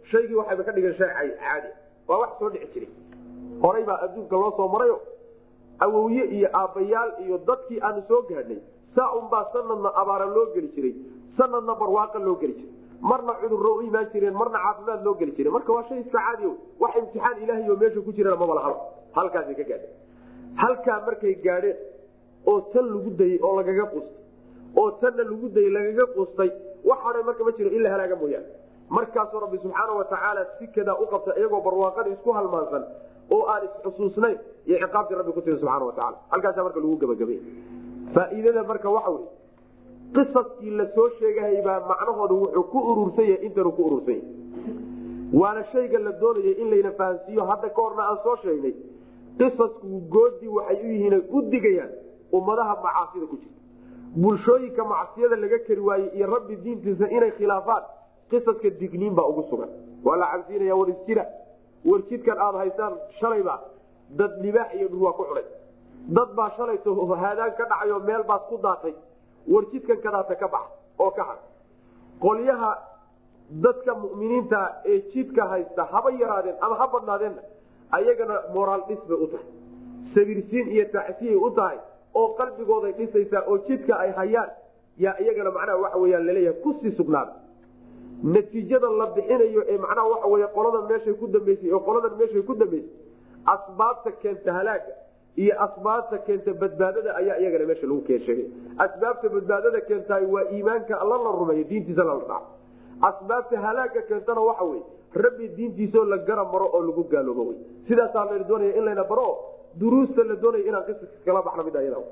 shaygii waxayba ka dhigan shay caadi waa wax soo dhici jiray horay baa adduunka loo soo marayo awowye iyo aabbayaal iyo dadkii aanu soo gaadhnay saa unbaa sanadna abaara loo geli jiray sanadna barwaaqa loo geli jiray marna cudurro u imaan jireen marna caafimaad loo geli jiray marka waa shay iska caadi wax imtixaan ilaahay oo meesha ku jirana maba lahaba halkaasay ka gaadheen halkaa markay gaadheen oo tan lagu dayey oo lagaga qustay oo tanna lagu dayey lagaga qustay waxaana marka ma jiro ila halaaga mooyaane markaasuu rabbi subxaana watacaala sikadaa u qabta iyagoo barwaaqada isku halmaansan oo aan isxusuusnayn iyo ciqaabtii rabbi ku tiri subxaana watacaala halkaasaa marka lagu gabagabay faa'iidada marka waxa wey qisaskii la soo sheegahay baa macnahooda wuxuu ku urursan yahay intanuu ku urursan yahay waana shayga la doonayay in layna fahansiiyo hadda ka horna aan soo sheegnay qisasku goodii waxay u yihiin ay u digayaan ummadaha macaasida ku jirta bulshooyinka macsiyada laga kari waayey iyo rabbi diintiisa inay khilaafaan qisaska digniin baa ugu sugan waa la cabsiinaya war isjira warjidkan aada haysaan shalayba dad libaax iyo dhurwaa ku cunay dad baa shalayto haadaan ka dhacay oo meel baad ku daatay warjidkan kadaata ka bax oo ka har qolyaha dadka mu'miniinta ee jidka haysta haba yaraadeen ama ha badnaadeenna ayagana moraal dhis bay u tahay sabirsiin iyo tacsiyay u tahay oo qalbigooday dhisaysaa oo jidka ay hayaan yaa iyagana macnaha waxa weyaan laleeyahay kusii sugnaada natiijada la bixinayo ee macnaha waxa wey qoladan meeshay ku dambeysay oo qoladan meeshay ku dambeysay asbaabta keenta halaaga iyo asbaabta keenta badbaadada ayaa iyagana meesha lagu keen sheegay asbaabta badbaadada keentaay waa iimaanka alla la rumeeyo diintiisa lala dhaco asbaabta halaaga keentana waxa wey rabbi diintiisao la garab maro oo lagu gaaloobo wey sidaasaa la doonaya in layna baro duruusta la doonaya inaan qisaska kala baxno mid ayada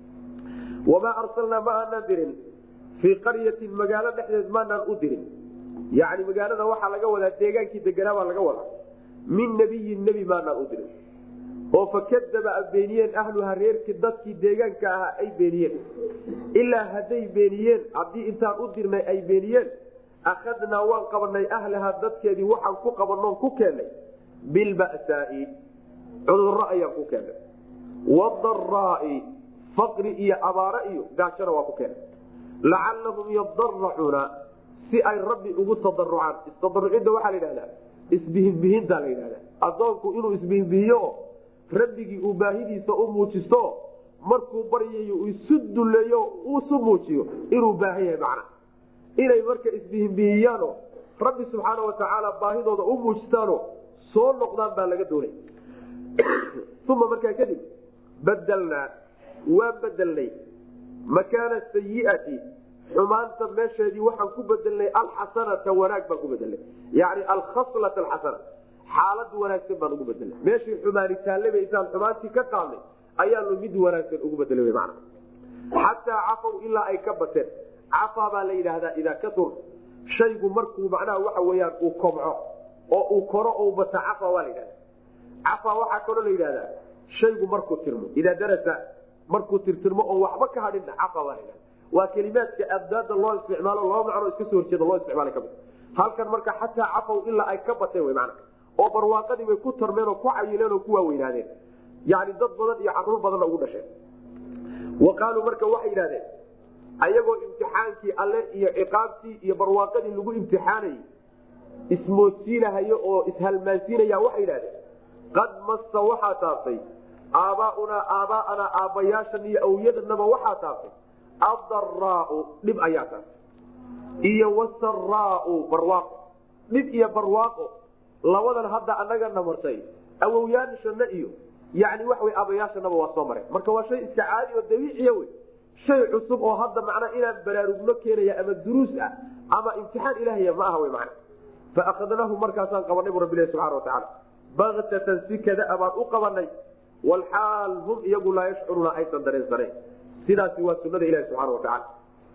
wamaa arsalnaa ma aanaan dirin fii qaryatin magaalo dhexdeed maanaan u dirin yani magaalada waxaa laga wadaa deegaankii deganaa baa laga wadaa min nebiyin nebi maanaan u dirin oo fakadaba a beeniyeen ahluha reerkii dadkii deegaanka ahaa ay beeniyeen ilaa hadday beeniyeen haddii intaan u dirnay ay beeniyeen akhadnaa waan qabanay ahlaha dadkeedii waxaan ku qabanoon ku keennay bilba'saai cudurro ayaan ku keennay wadaraai faqri iyo abaare iyo gaajona waa ku keennay lacallahum yadaracuuna si ay rabbi ugu tadarucaan istadarucidda waxaa la yidhahdaa isbihinbihintaa la yidhahdaa adoonku inuu isbihinbihiyo rabbigii uu baahidiisa u muujisto markuu baryayo isu duleeyo isu muujiyo inuu baahan yahay macna inay marka isbihinbihiyaano rabbi subxaana watacaala baahidooda u muujistaano soo noqdaan baa laga doonay uma markaa kadib badelnaa waa bedelnay makaana sayiati xumaanta meesheedii waxaan ku bedelnay alxasanata wanaag baan ku bedelnay yani alkhaslata alxasana xaalad wanaagsan baan ugu bedelnay meeshii xumaani taalleba intaan xumaantii ka qaadnay ayaanu mid wanaagsan ugu bedelay man xataa cafow ilaa ay ka bateen cafaa baa la yidhaahdaa idaa katur shaygu markuu macnaha waxa weyaan uu kobco oo uu koro o bata cafa waa la yidhahda cafaa waxaa kaloo la yidhahdaa shaygu markuu tirmo idaa darasa markuu tirtirmo oo waxba ka hadhinna cafa waa la yidhahda waa kelimaadka abdaada loo isticmaalo laba macnoo iska soo horjeeda loo isticmaala kamid halkan marka xataa cafow ilaa ay ka bateen wy mana oo barwaaqadii bay ku tarmeen oo ku cayileen oo ku waaweynaadeen yani dad badan iyo caruur badanna ugu dhasheen wa qaaluu marka waxay yidhahdeen ayagoo imtixaankii alle iyo ciqaabtii iyo barwaaqadii lagu imtixaanayay ismoodsiinahayo oo ishalmaansiinaya waxay yidhahdeen qad massa waxaa taabtay aabaaunaa aabaaanaa aabbayaashan iyo awyadanaba waxaa taabtay adaraau dhib ayaa taabtay iyo wasaraau barwaaqo dhib iyo barwaaqo labadan hadda anaga namartay awowyaashana iyo yani waxa wy aabayaashanaba waa soo mareen marka waa shay iska caadi oo dabiiciya wey shay cusub oo hadda macnaa inaan baraarugno keenaya ama duruus ah ama imtixaan ilahaya ma aha wy man faakadnaahu markaasaan qabanay bu rabbilahi subxana watacaala baktatan si kada baan u qabanay walxaal hum iyagu laa yashcuruuna aysan dareensaneen sidaasi waa sunada ilahi subxaana watacaala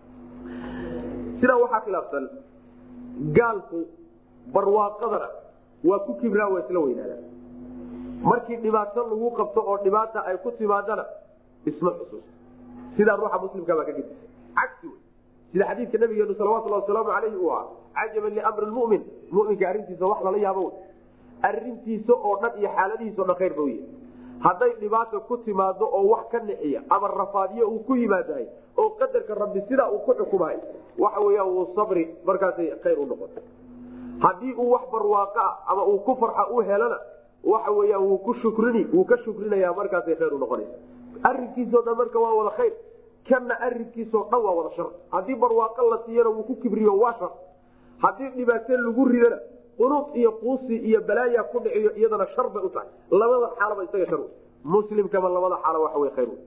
sidaa waxaa khilaafsan gaalku barwaaqadana waa ku kibraa waa isla weynaadaan markii dhibaato lagu qabto oo dhibaata ay ku timaadana isma xusuus sidaa ruuxa muslimka baa ka gedisa cagsi wey sida xadiidka nabigeenu salawatulhi wasalaamu alayhi uu ahaa cajaban liamri lmumin muminka arrintiisa wax lala yaabo wey arrintiisa oo dhan iyo xaaladihiisa o dhan khayr ba u yahay hadday dhibaata ku timaado oo wax ka nixiya ama rafaadiyo uu ku yimaadahay oo qadarka rabbi sidaa uu ku xukumahay waxa weya wuu sabri markaasay khayr u noqota haddii uu wax barwaaqa ama uu ku farxa u helana waxa weyaan wuu ku shukrini wuu ka shukrinaya markaasay khayr u noqonaysa. arrinkiisoo dhan marka waa wada khayr, kana arrinkiisoo dhan waa wada shar. haddii barwaaqo la siiyana wuu ku kibriyo waa shar, haddii dhibaato lagu ridana qunuuq iyo quusi iyo balaaya ku dhiciyo iyadana shar bay u tahay. labada xaalaba isaga shar muslimkama labada xaalo waxa wey khayr.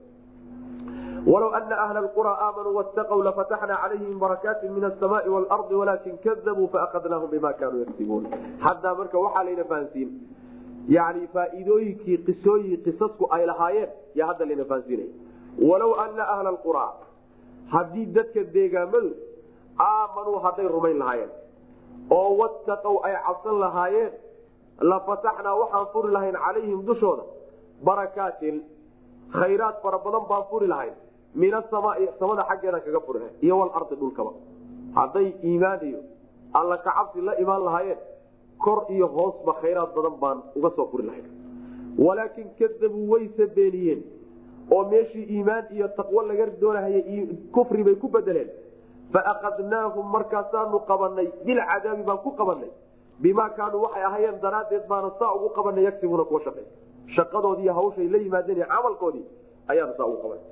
walow ana ahla alqura aamanuu wattaqw lafataxna calayhim barakaati min asamaai waalardi walaakin kadabuu faakadnaahum bima kaanuu yaktibuun. haddaa marka waxaa layna fahansiin yani faa'iidooyinkii qisooyin qisasku ay lahaayeen yaa hadda layna fahansiinaya. walow ana ahla alqura haddii dadka deegaamadu aamanuu hadday rumayn lahaayeen oo wattaqow ay cabsan lahaayeen lafataxnaa waxaan furi lahayn calayhim dushooda barakaatin khayraad fara badan baan furi lahayn min asamaai samada xaggeeda kaga furi lahayn iyo walardi dhulkaba. hadday iimaan iyo alla kacabsi la imaan lahaayeen kor iyo hoosba khayraad badan baan uga soo furi lahayn. walaakin kadabuu wayse beeniyeen oo meeshii iimaan iyo taqwo laga doonahayay kufri bay ku bedeleen. faakadnaahum markaasaanu qabanay bilcadaabi baan ku qabanay bimaa kaanuu waxay ahayeen daraaddeed baana saa ugu qabanay yagsibuuna kuwa shaqey shaqadoodii hawshay la yimaadeen iyo camalkoodii ayaanu saa ugu qabanay.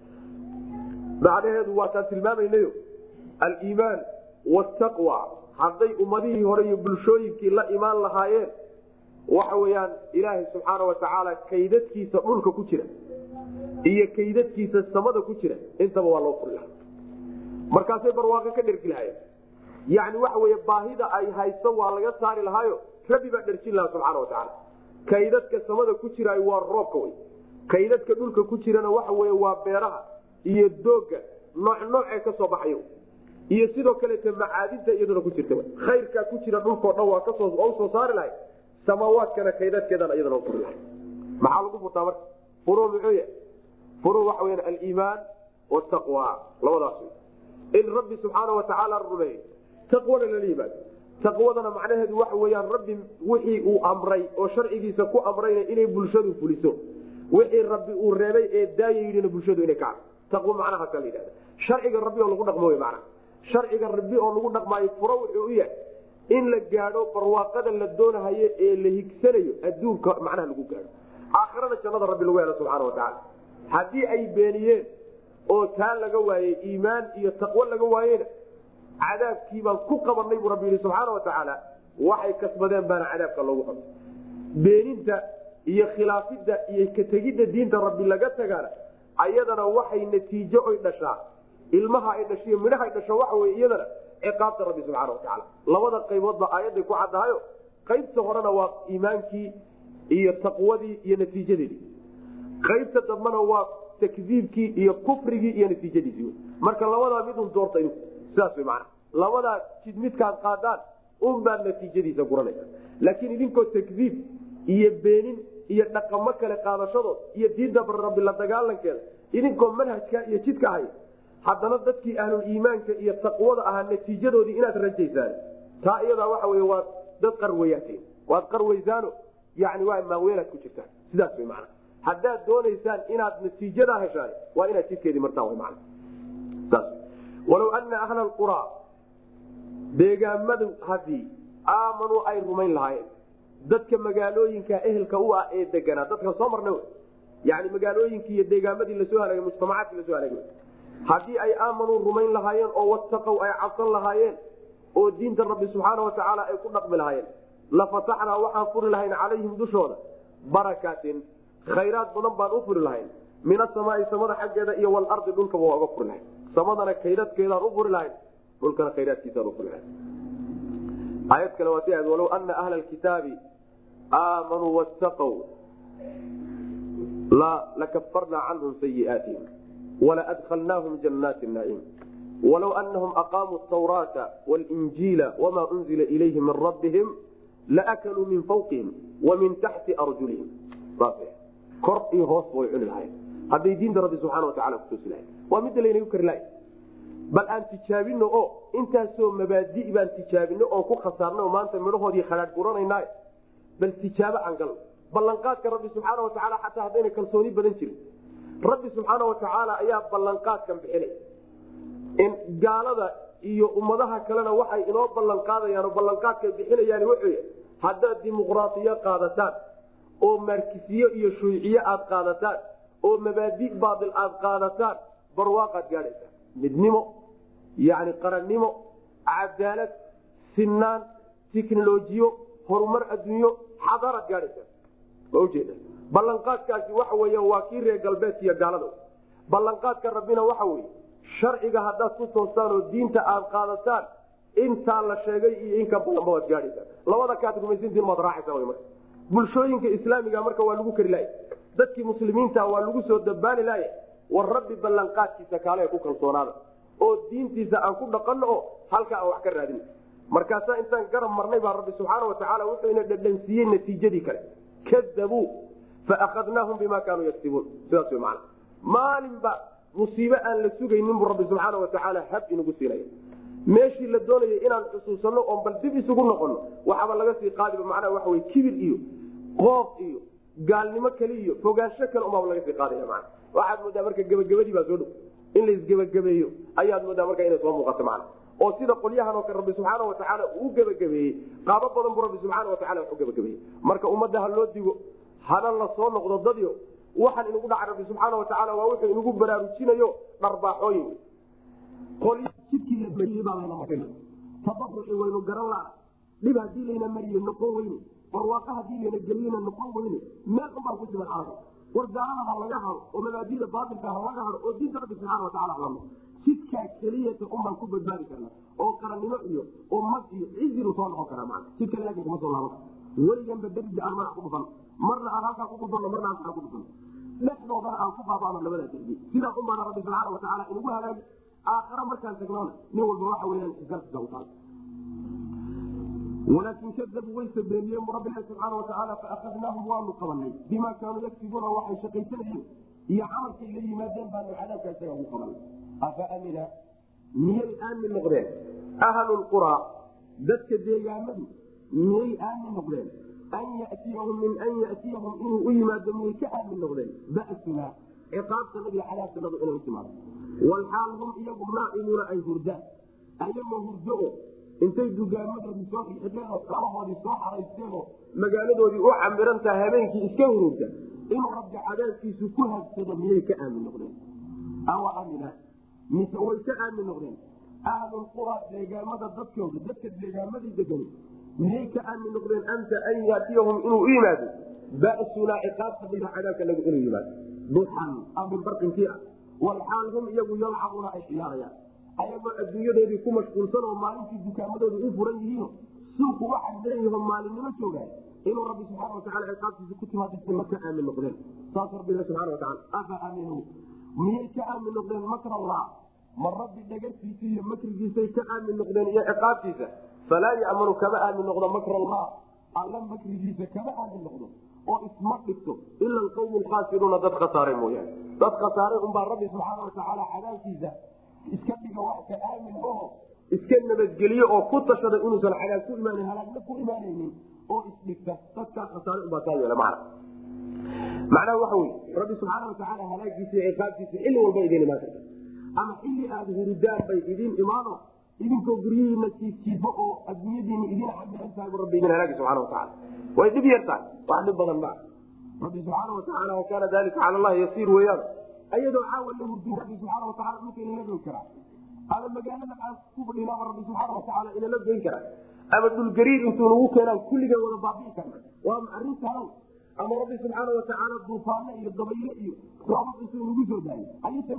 macnaheedu waataan tilmaamaynayo aliimaan wataqwa hadday ummadihii hore iyo bulshooyinkii la imaan lahaayeen waxa weyaan ilaahay subxaana watacaala kaydadkiisa dhulka ku jira iyo kaydadkiisa samada ku jira intaba waa loo furi lahaa, markaasay barwaaqo ka dhergi lahaayeen. yani waxa wey baahida ay hayso waa laga saari lahaayo rabbi baa dherjin lahaa subxaana watacaala. kaydadka samada ku jiraay waa roobka wey, kaydadka dhulka ku jirana waxa wey waa beeraha iyo dooga nooc noocee kasoo baxayo iyo sidoo kaleeta macaadinta iyaduna ku jirta. khayrkaa ku jira dhulkao dhan waa kasoo soo saari lahay, samaawaadkana kaydadkeedana iyadana u furi lahay. maxaa lagu furtaa marka furo muxuu yahay? furo waxa weyaan aliimaan wataqwa labadaas wey. in rabbi subxaana watacaala rumeeyo taqwana lala yimaado. taqwadana macnaheedu waxa weyaan rabbi wixii uu amray oo sharcigiisa ku amrayna inay bulshadu fuliso, wixii rabbi uu reebay ee daaya yidhina bulshadu inay kacdo. taqwo macnahaasa la yidhahda. sharciga rabbi oo lagu dhaqmo wey macnaha. sharciga rabbi oo lagu dhaqmaayo furo wuxuu u yahay in la gaadho barwaaqada la doonahayo ee la higsanayo adduunka macnaha lagu gaadho, aakhirana jannada rabbi lagu helo subxaana watacaala. haddii ay beeniyeen oo taa laga waayey iimaan iyo taqwo laga waayena cadaabkii baan ku qabanay buu rabbi yihi subxaana watacaala. waxay kasbadeen baana cadaabka loogu qabay. beeninta iyo khilaafidda iyo ka tegidda diinta rabbi laga tagaana ayadana waxay natiijo oy dhashaa, ilmaha ay dhashiyo midhaha ay dhasho waxa wey iyadana ciqaabta rabbi subxaana watacaala. labada qayboodba aayaday ku caddahayo qaybta horena waa iimaankii iyo taqwadii iyo natiijadeedii, qaybta dambana waa takdiibkii iyo kufrigii iyo natiijadiisii. marka labadaa midun doorta sidaas wy mana labadaa jid midkaad qaadaan unbaad natiijadiisa guranaysa. laakiin idinkoo takdiib iyo beenin iyo dhaqamo kale qaadashadood iyo diinta rabbi la dagaalankeeda idinkoo manhajka iyo jidka ahay, haddana dadkii ahlul iimaanka iyo taqwada ahaa natiijadoodii inaad rajaysaan, taa iyadaa waxa wey waa dad qarwayaatiin, waad qarwaysaano yani waa maaweelaad ku jirtaan. sidaas wy mana haddaad doonaysaan inaad natiijadaa heshaan waa inaad jidkeedii martaan man. walow ana ahla alqura deegaamadu haddii aamanuu ay rumayn lahaayeen, dadka magaalooyinka ehelka u ah ee deganaa dadka soo marna yani magaalooyinkii iyo deegaamadii lasoo halaagay mujtamacaadkii lasoo halaagay haddii ay aamanuu rumayn lahaayeen oo wattaqow ay cabsan lahaayeen oo diinta rabbi subxaana watacaala ay ku dhaqmi lahaayeen lafataxnaa waxaan furi lahayn calayhim dushooda barakaatin khayraad badan baan u furi lahayn min asamaai samada xaggeeda iyo walardi dhulkaba waa uga furi lahayn. samadana kaydadkeedaan u furi lahayn, dhulkana khayraadkiisaan u furi lahayn. aayad kale waa si ahayd walow ana ahla alkitaabi aamanuu wattaqow lakafarnaa canhum sayi'aatihim walaadkhalnaahum jannaati naciim walow anahum aqaamuu tawraata walinjiila wamaa unzila ilayhim min rabbihim laakaluu min fawqihim wa min taxti arjulihim. kor iyo hoos way cuni lahayn hadday diinta rabbi subxaana watacaala kutusi lahayn. waa midda laynagu kari lahay. bal aan tijaabino oo intaasoo mabaadi baan tijaabino oon ku khasaarna oo maanta midhahoodii khadhaadh guranayna, bal tijaabo aan galno. ballanqaadka rabbi subxaana watacaala xataa haddayna kalsooni badan jirin, rabbi subxaana watacaala ayaa ballanqaadkan bixinay in gaalada iyo ummadaha kalena waxay inoo ballan qaadayaan oo ballanqaadkay bixinayaan wuxuu haddaad dimuqraatiyo qaadataan oo markisiyo iyo shuuciye aad qaadataan oo mabaadi' baatil aad qaadataan barwaaqaad gaadhaysaa midnimo yacni qarannimo cadaalad sinaan tiknolojiyo horumar adduunyo xadaaraad gaadhaysaa ma ujeeda ballanqaadkaasi waxa weya waa kii reer galbeedka iyo gaalada ballanqaadka rabbina waxa weye sharciga haddaad ku toostaan oo diinta aad qaadataan intaa la sheegay iyo inka badanba waad gaadhaysaa labada kaad rumaysantiin maad raacaysaa wy marka bulshooyinka islaamiga marka waa lagu kari laaya dadkii muslimiinta waa lagu soo dabaani laaya war rabbi ballanqaadkiisa kaale ku kalsoonaada oo diintiisa aan ku dhaqanno oo halkaa aan wax ka raadin markaasaa intaan garab marnay baa rabbi subxaana watacaala wuxuu ina dhadhansiiyey natiijadii kale kadabuu faakadnaahum bima kaanuu yaktibuun sidaas wy macana maalinba musiibe aan la sugaynin buu rabbi subxaana watacaala hab inagu siinaya meeshii la doonayay inaan xusuusanno oon bal dib isugu noqonno waxaaba laga sii qaadiba macnaha waxa wey kibir iyo qoof iyo gaalnimo kale iyo fogaansho kale umaaba laga sii qaadaya mana waxaad moodaa marka gebagabadii baa soo dhow in la isgebagabeeyo ayaad moodaa marka inay soo muuqato macna oo sida qolyahan oo kale rabbi subxaana watacaala uu gebagabeeyey qaabo badan buu rabbi subxaana watacala wax u gebagabeeyey marka ummadda ha loo digo hana la soo noqdo dadyo waxaan inagu dhaca rabbi subxaana watacaala waa wuxuu inagu baraarujinayo dharbaaxooyin tabaruci waynu garan laana dhib hadii layna mariye noqon weyne barwaaqa hadii layna geliyena noqon weyne meel unbaan ku siman adag war gaalada ha laga haro oo mabaadida baatilka ha laga haro oo diinta rabbi subxaana watacaala lano jidkaa keliyata unbaan ku badbaadi karna oo qarannimo iyo oo mag iyo cizinu soo noqon karaa maa jidka laakin kuma soo laaban weliganba derija aan madax ku dhufan marna aan halkaa ku dhufano marna aan kaa ku dhufano dhexdoodana aan ku baabaano labadaa derji sidaa unbaana rabbi subxaana watacaala inagu hagaagi aakhara markaan tagnoona nin walba waxa weyaan isgarsiga walaakin kadabuu way sabeeniyeen bu rabbilahi subxaana watacaala faakadnaahum waanu qabanay bimaa kaanuu yaktibuuna waxay shaqaysanayeen iyo camalkay la yimaadeen baanu cadaabka isaga ugu qabanay afa amina miyay aamin noqdeen ahlulquraa dadka deegaamadu miyay aamin noqdeen an yatiyahum min an yatiyahum inuu u yimaado miyay ka aamin noqdeen ba'suna ciqaabtanada iyo cadaabtanadu inay u timaado walxaal hum iyagu naa'imuuna ay hurdaan ayagoo hurdo o intay dugaamadoodii soo xidheen oo kalahoodii soo xaraysteenoo magaaladoodii u camirantaha habeenkii iska hururta inuu rabbi cadaabkiisu ku hagsado miyay ka aamin noqdeen awa amina mise way ka aamin noqdeen ahlulqura deegaamada dadkooda dadka deegaamadii degani miyay ka aamin noqdeen anta an yaatiyahum inuu u yimaado ba'sunaa ciqaabtadayda cadaabka nagu inuu yimaado duxan amin barqinkii ah walxaal hum iyagu yalcabuuna ay ciyaarayaan ayagoo adduunyadoodii ku mashquulsan oo maalintii dukaamadooda u furan yihiino suuku waxay leeyiho maalinimo joogaan inuu rabbi subxaana watacala ciqaabtiisa ku timaadasa ma ka aamin noqdeen saas rabbiga subxana watacala afa aaminuu miyay ka aamin noqdeen makr allah ma rabbi dhagartiisa iyo makrigiisay ka aamin noqdeen iyo ciqaabtiisa falaa ya'manu kama aamin noqdo makr allah alla makrigiisa kama aamin noqdo oo isma dhigto ila alqawmu alkhaasiruuna dad khasaare mooyaane dad khasaare unbaa rabbi subxaana watacaala cadaabkiisa iska dhiga wax ka aamin oo iska nabadgeliyo oo ku tashada inuusan cadaab ku imaan halaagna ku imaanaynin oo isdhigta dadkaa khasaare unbaa kaa yeela macna macnaha waxa wey rabbi subxaana watacaala halaagiisa iyo ciqaabtiisa xilli walba idin imaan karta ama xilli aada hurudaan bay idin imaano idinkoo guryihiina jiifjiifo oo adduunyadiina idin camiran tahay bu rabbi idin halaagi subxana watacaala way dhib yartahay wax dhib badan maa rabbi subxaana watacaala wakaana dalika cala allahi yasiir weeyaan ayadoo caawa la hurdin rabbi subxaana wataala dhulka inala goyn karaa ama magaalada aan kubadhinaaba rabbi subxaana watacaala inala goyn karaa ama dhulgariir intuu nagu keenaan kulligeen wada baabi'i karna waa arrintaan ama rabbi subxaana watacaala duufaano iyo dabaylo iyo roobab intuu nagu soo daayo ayuusan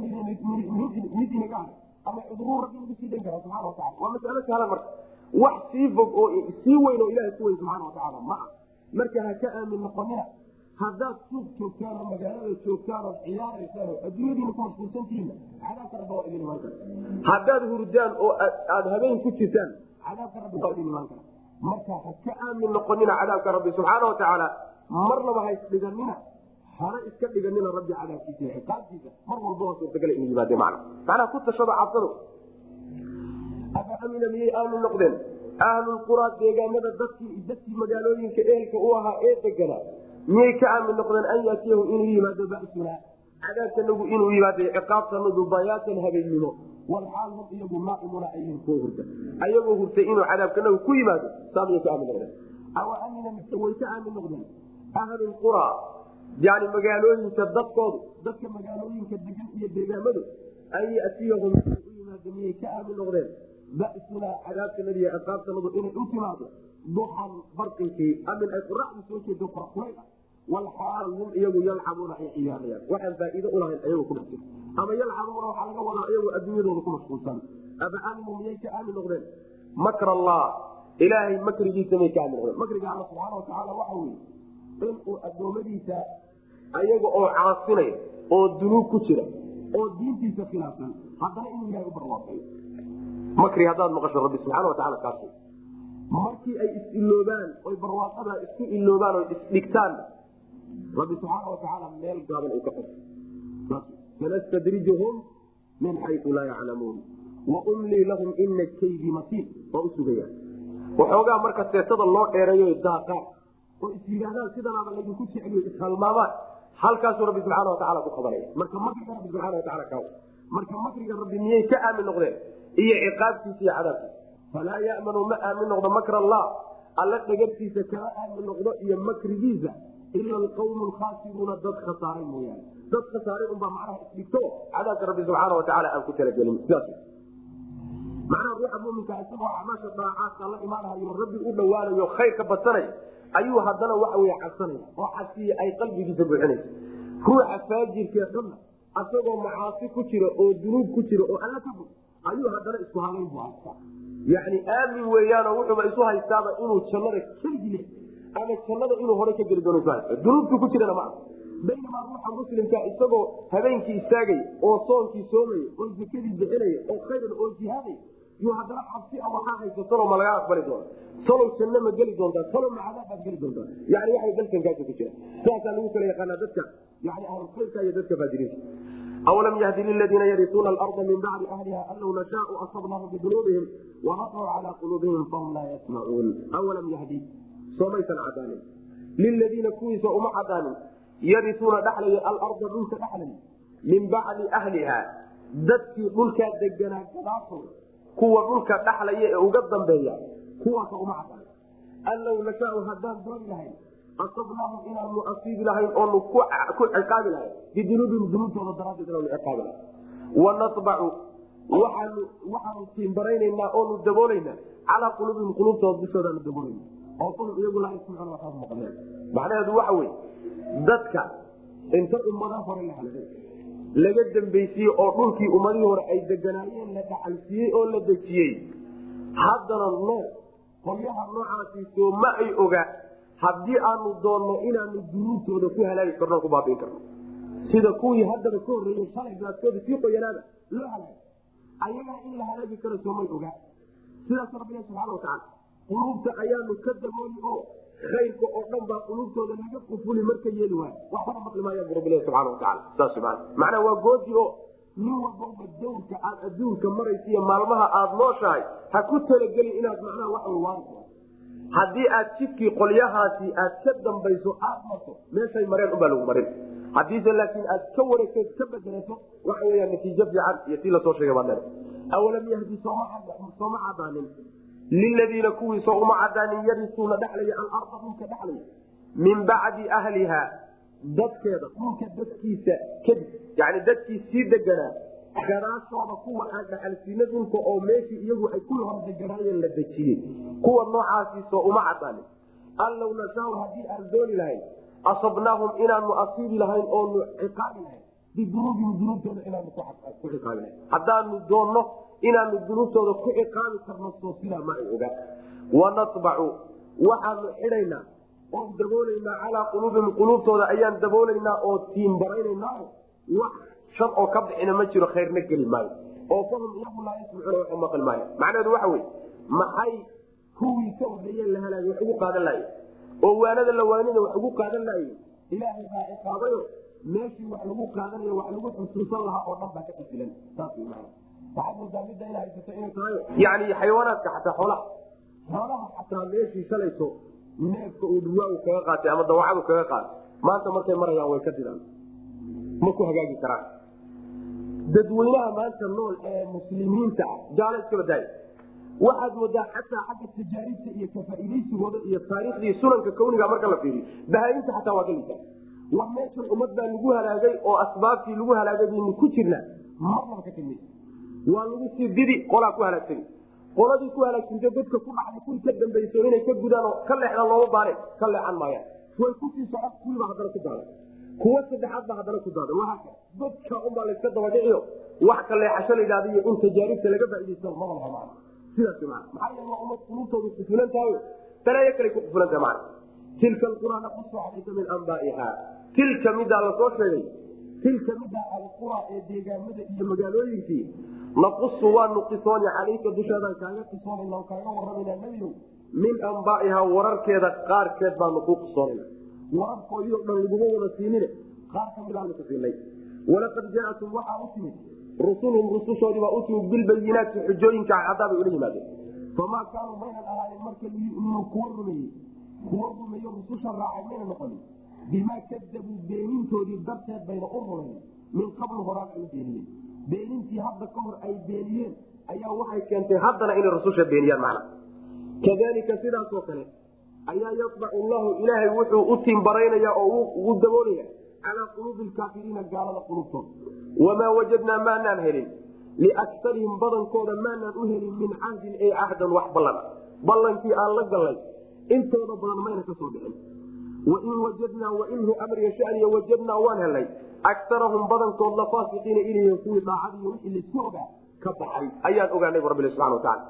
mid inaga haray ama cuduruu rabbi nagu sii dayn karaa subxana watacala waa masalo sahlan marka wax sii fog oo sii weyn oo ilahay ku weyn subxaana watacaala ma ah marka ha ka aamin noqonina haddaad suuq joogtaan oo magaalada joogtaan ood ciyaaraysaan oo adduunyadiina ku mashquulsantihiinna cadaabka rabbi waa idin imaan kara haddaad hurdaan oo aada habeen ku jirtaan cadaabka rabbi waa idin imaan kara marka ha ka aamin noqonina cadaabka rabbi subxaana watacaala marnaba ha isdhiganina hana iska dhiganina rabbi cadaabkiisa iyo ciqaabtiisa mar walba waa suurtagala inuu yimaade macna macnaha ku tashado cabsado afa amina miyay aamin noqdeen ahlulquraa deegaanada dadkii dadkii magaalooyinka ehelka u ahaa ee deganaa miyay ka aamin noqdeen an yaatiyahum inuu yimaado ba'suna cadaabtanagu inuu yimaado ciqaabtanadu bayaatan habeennimo walxaal hum iyagu naaimuna ayhin kuwa hurta ayagoo hurtay inuu cadaabkanagu ku yimaado saamiyay ka aamin noqdeen awa amina mise way ka aamin noqdeen ahlulqura yani magaalooyinka dadkoodu dadka magaalooyinka degan iyo deegaamadu an yatiyahum u yimaado miyay ka aamin noqdeen basunaa cadaabkanadi iyo ciqaabtanadu inay u timaado duxan barqinkii amin ay qoraxdu soo jeedo farqulay ah walxaal hum iyagu yalcabuuna ay ciyaarayaan waxaan faa'iido ulahayn ayago ku dhexjir ama yalcabuuna waxaa laga wadaa iyagoo adduunyadooda ku mashquulsan aba aaminu miyay ka aamin noqdeen makr allah ilaahay makrigiisa may ka aamin noqdeen makriga alla subxaana watacaala waxa weye inuu addoommadiisa ayaga oo caasinaya oo dunuub ku jira oo diintiisa khilaafsan haddana inuu ilahay u barwaaqayo makri haddaad maqasho rabbi subxaana watacaala kaas markii ay is-iloobaan oy barwaaqada isku iloobaan oy isdhigtaan rabbi subxaana watacaala meel gaaban ay ka xo sanastadrijuhum min xayu laa yaclamuun waumlii lahum ina kaydii matiin waa u sugayaan waxoogaa marka seetada loo dheereeyo daaqaan oo is yidhaahdaan sidanaaba laydinku jeceliyo ishalmaamaan halkaasuu rabbi subxaana watacaala ku qabanaya marka makriga rabbi subxana wataala ka marka makriga rabbi miyay ka aamin noqdeen iyo ciqaabtiisa iyo cadaabkiisa falaa yamanu ma aamin noqdo makr allah alla dhagartiisa kama aamin noqdo iyo makrigiisa ila alqawmu lkhaasiruuna dad khasaaray mooyaane dad khasaaray unbaa macnaha isdhigto cadaabka rabbi subxaana watacaala aan ku talagelin sidaas macnaha ruuxa muminka isagoo acmaasha daacaadka la imaanayo rabbi u dhawaanayo khayrka badsanay ayuu haddana waxa wey cabsanaya oo cabsiya ay qalbigiisa buuxinaysa ruuxa faajirkee xunna asagoo macaasi ku jira oo dunuub ku jira oo alla ka bog ayuu haddana isku halayn bu haystaa yani aamin weeyaanoo wuxuuba isu haystaaba inuu jannada keligi le ama jannada inuu hore ka geli doono isu haysta dunuubtu ku jirana maa baynamaa ruuxa muslimka isagoo habeenkii istaagaya oo soonkii soomaya oo zakadii bixinaya oo khayran oo jihaadaya yuu haddana cabsi a waxaa haysa salow ma lagaa aqbali doona salow janno ma geli doontaa salow ma cadaab baad geli doontaa yani waxay dalkankaasa ku jira saasaa lagu kala yaqaanaa dadka yani ahlulkhayrka iyo dadka faajiriinta awalam yahdi liladiina yarisuuna alarda min bacdi ahliha an law nashaau asabnahum bidunuubihim wanaqaw calaa quluubihim fahum laa yasmacuun awalam yahdi soomaysan cadaanin liladiina kuwiisa uma cadaanin yarisuuna dhaxlaya alarda dhulka dhaxlay min bacdi ahliha dadkii dhulkaa deganaa gadaasooda kuwa dhulka dhaxlaya ee uga dambeeya kuwaasa uma cadaan an law nashaau haddaan dooni lahayn asabnaahum inaanu asiibi lahayn oonu ku ciqaabi lahayn bidunuubihim dunuubtooda daraaddeed inaanu ciqaabi lahayn wanatbacu waxaanu waxaanu tiimbaraynanaa oonu daboolaynaa calaa quluubihim quluubtooda dushoodaanu daboolana oo qulub iyagu laa yasmacuuna waxaas maqleen macnaheedu waxa weye dadka inta ummada hore la halagay laga dambaysiiyey oo dhulkii ummadihii hore ay deganaayeen la dhaxalsiiyey oo la dejiyey haddana nool qolyaha noocaasiisoo ma ay ogaa haddii aanu doonno inaanu dunuubtooda ku halaagi karno ku baabiin karno sida kuwii haddaba ka horreeyey shalay gaaskooda sii qoyanaada loo halaagay ayagaa in la halaagi karo soomay ogaa sidaas rabbiga subxaana watacaala quluubta ayaanu ka dabooli oo khayrka oo dhan baa quluubtooda laga qufuli marka yeeli waayo waxbana maqli maayaan bu rabbilahi subxana watacaala saas maan macnaa waa goodi oo nin walbaba dawrka aad adduunka maraysa iyo maalmaha aada nooshahay ha ku talagelin inaad macnaha wax waari haddii aad jidkii qolyahaasi aad ka dambayso aada marto meeshay mareen unbaa lagu marin haddiise laakiin aad ka wareegto ka bedelato waxa weya natiijo fiican iyo tii lasoo sheegay baa dheer awalam yahdi sooma cadaanin liladiina kuwiisoo uma cadaanin yarisuuna dhexlaya alarda dhulka dhexlaya min bacdi ahliha dadkeeda dhulka dadkiisa kadib yani dadkii sii deganaa gadaashooda kuwa aan dhaxalsiina dhulka oo meeshii iyagu ay ku hor deganaayeen la dejiyey kuwa noocaasiisoo uma cadaanin an law nashaau haddii aan dooni lahayn asabnaahum inaanu asiibi lahayn oonu ciqaabi lahayn bidunuubihim dunuubtooda inaanu ku ciqaabi lahayn haddaanu doonno inaanu dunuubtooda ku ciqaabi karno soo sidaa ma ay ogaa wanatbacu waxaanu xidhaynaa oon daboolaynaa calaa quluubihim quluubtooda ayaan daboolaynaa oo tiimbaraynanaa wax shar oo ka bixina ma jiro khayrna geli maayo oo fahum iyagu laa yasmacuuna wax maqli maayo macnaheedu waxa wey maxay kuwii ka horreeyeen la halaagay wax ugu qaadan lahaye oo waanada la waanina wax ugu qaadan lahaye ilaahay baa ciqaabayo meeshii wax lagu qaadanayo wax lagu xusuusan lahaa oo dhan baa ka qasilan saas wy maana waxaad moodaa midda ina haysato inay tahay yani xayawaanaadka xataa xoolaha xoolaha xataa meeshii shalayso neefka uu duwaagu kaga qaatay ama dawacadu kaga qaatay maanta markay marayaan way ka didaan ma ku hagaagi karaan dadweynaha maanta nool ee muslimiinta ah gaalo iska badaaya waxaad moodaa xataa xagga tajaaribta iyo kafaaidaysigooda iyo taariikhdii sunanka kawniga marka la fiiriyo bahaainta xataa waa galisa waa meeshan ummad baa lagu halaagay oo asbaabtii lagu halaagay baynu ku jirnaa marnaba ka timid waa lagu sii didi qolaa ku halaagsani qoladii ku halaagsantay dadka ku dhacday kuwii ka dambayso inay ka gudaan oo ka leexdaan looma baareen ka leexan maayaan way kusii socon kuwiiba haddana ku daadan kuwa saddexaad ba haddana ku daadan wahaaka dadka unbaa layska dabadhiciyo wax ka leexasho la yidhahda iyo in tajaaribta laga faaidaysto maba laha macna sidaas maa maxaa yeele waa ummad quluubtooda kufulan tahayo balaayo kale ku kufulan taha macna tilka alqura naqusu calayka min anbaa'iha tilka midaa lasoo sheegay tilka midaa alqura ee deegaamada iyo magaalooyinkii naqusu waanu qisooni calayka dushaadaan kaaga qisoonayna oo kaaga warramayna nebiyow min anbaa'iha wararkeeda qaarkeed baanu kuu qisoonayna wararkoodii o dhan laguma wada siinine qaar ka midaanu ku siinay walaqad jaatum waxaa u timid rusulhum rusushoodii baa u timid bilbayinaati xujooyinka cadaabay ula yimaadeen famaa kaanuu maynan ahaanin marka liyuminuu kuwa rumeeyey kuwa rumeeyo rususha raacay mayna noqonin bimaa kadabuu beenintoodii darteed bayna u rumayn min qablu horaan ay u beeniyeen beenintii hadda ka hor ay beeniyeen ayaa waxay keentay haddana inay rususha beeniyaan macna kadalika sidaasoo kale ayaa yatbacu llahu ilaahay wuxuu u timbaraynaya oo ugu daboolaya calaa quluubi lkaafiriina gaalada qulubtooda wamaa wajadnaa maanaan helin liaktarihim badankooda maanaan u helin min cahdin ay cahdan wax ballan ballankii aan la gallay intooda badan mayna ka soo dhicin wain wajadnaa wainhu amriga shaniya wajadnaa waan helnay aktarahum badankood la faasiqiina ilayhim kuwii daacadiiyo wixii laysku ogaa ka baxay ayaan ogaanay bu rabbi subxana watacaala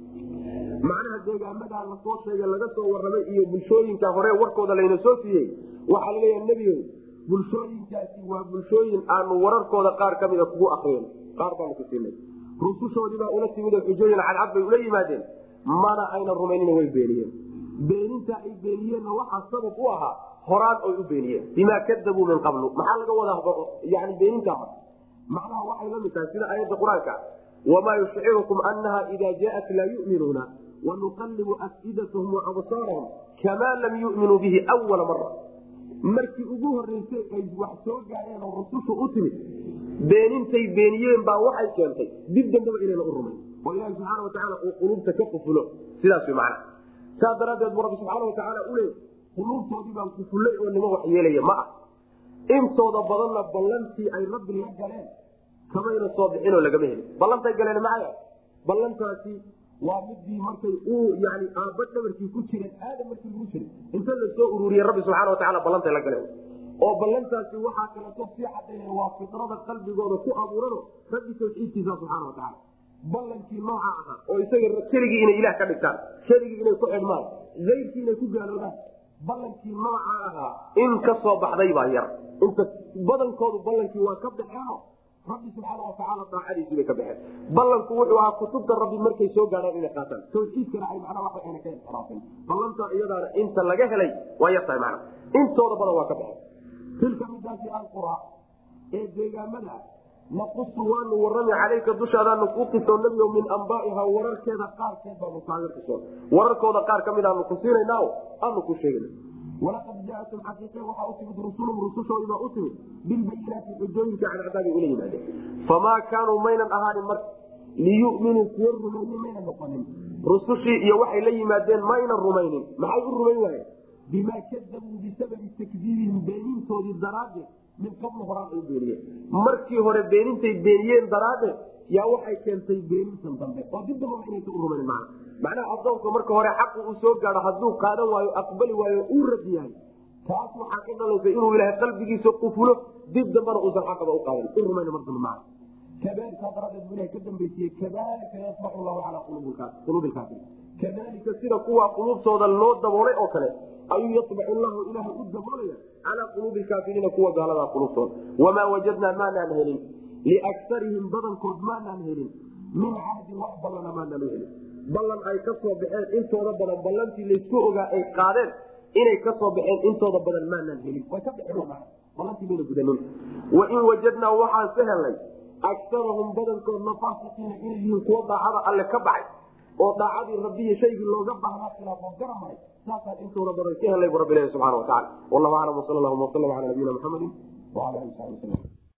macnaha deegaamadaa lasoo sheegay laga soo warramay iyo bulshooyinka hore warkooda layna soo siiyey waxaa laleeyaha nebigo bulshooyinkaasi waa bulshooyin aanu wararkooda qaar ka mida kugu akriyen qaar baanu ku siinay rusushoodiibaa ula timid oo xujooyin cadcad bay ula yimaadeen mana aynan rumaynina way beeniyeen beeninta ay beeniyeenna waxaa sabab u ahaa horaan oy u beeniyeen bimaa kadabuu min qablu maxaa laga wadaa yani beenintaa hore macnaha waxay la mid tahay sida aayadda qur-aanka wamaa yushcirukum anaha ida jaaat laa yuminuuna wanuqallibu afidatahum waabsaarahum kamaa lam yuminuu bihi wala mara markii ugu horeysay ay wax soo gaareen oo rusushu u timid beenintay beeniyeen baa waxay keentay dib dambaba inayna u rumayn oo ilahi subxaana watacaala uu quluubta ka qufulo sidaas way macna saas daraaddeed buu rabbi subxaana watacaala u leey quluubtoodii baan kufullay oo nima wax yeelaya ma ah intooda badanna ballantii ay rabbi la galeen kamayna soo bixinoo lagama helin ballantay galeen macaya ballantaasi waa midii markay uu yani aabba dhabarkii ku jireen aadam markii lagu jiray inta la soo ururiyey rabbi subxaana watacaala ballantay la galeen oo ballantaasi waxaa kaleeto sii cadayna waa fitrada qalbigooda ku abuurano rabbi tawxiidkiisa subxaana watacaala ballankii nooca ahaa oo isaga keligii inay ilaah ka dhigtaan keligii inay ku xidhmaan ayrkii inay ku gaaloobaan ballankii nooca ahaa in ka soo baxday baa yar inta badankoodu ballankii waa ka baxeeno rabbi subxaana watacaala daacadiisii bay ka baxeen ballanku wuxuu ahaa kutubta rabbi markay soo gaadhaan inay qaataan tawxiidkana ay macnaa waxa ayna ka inxiraafin ballanta iyadaana inta laga helay waa yartahay macna intooda badan waa ka baxeen tilka midaasi alqura ee deegaamada naqusu waanu warrami calayka dushaadaanu kuu qisoo nebigo min anbaa'iha wararkeeda qaarkeed baanu kaaga qisoon wararkooda qaar ka mid aanu ku siinaynaa aanu ku sheegana walaqad jaatum xaqiiqe waxaa u timid rusulum rusushoodii baa u timid bilbayinaati xujooyinka cadcadaabay ula yimaadeen famaa kaanuu maynan ahaanin marka liyuminuu kuwa rumeeye maynan noqonin rusushii iyo waxay la yimaadeen maynan rumaynin maxay u rumayn waayeen bimaa kadabuu bisababi takdiibihim beenintoodii daraaddeed min qabl horaan ay beeniyeen markii hore beenintay beeniyeen daraaddeed yaa waxay keentay beenintan dambe oo dib dambaba inaysa u rumayn macna macnaha adoonka marka hore xaqu uu soo gaadho hadduu qaadan waayo aqbali waayo uu rad yahay taas waxaa ka dhalaysa inuu ilaahay qalbigiisa qufulo dib dambana uusan xaqaba u qaadan u rumayn mar dambe macna kadalika daraaddeed buu ilahay ka dambaysiiyey kadalika yasbaxu llahu calaa quluubi lkaafiriin kadalika sida kuwa quluubtooda loo daboolay oo kale ayuu yatbacu llahu ilaahay u daboolaya calaa quluubi lkaafiriina kuwa gaaladaa quluubtooda wamaa wajadnaa maanaan helin liaktarihim badankood maanaan helin min cahdin wax ballana maanaan u helin ballan ay ka soo baxeen intooda badan ballantii laysku ogaa ay qaadeen inay ka soo baxeen intooda badan maanaan helin way ka baxeen ballantii mayna gudanin wain wajadnaa waxaan ka helnay aktarahum badankoodna faasiqiina inay yihiin kuwa daacada alle ka baxay oo daacadii rabbiyi shaygii looga baahnaa khilaafoo garamaray saasaan intooda badan ka helnay bu rabbi ilahi subxana watacala wallahu aclam wasal allahuma wasalam cala nabiyina muxamedin wala ali sabi waslm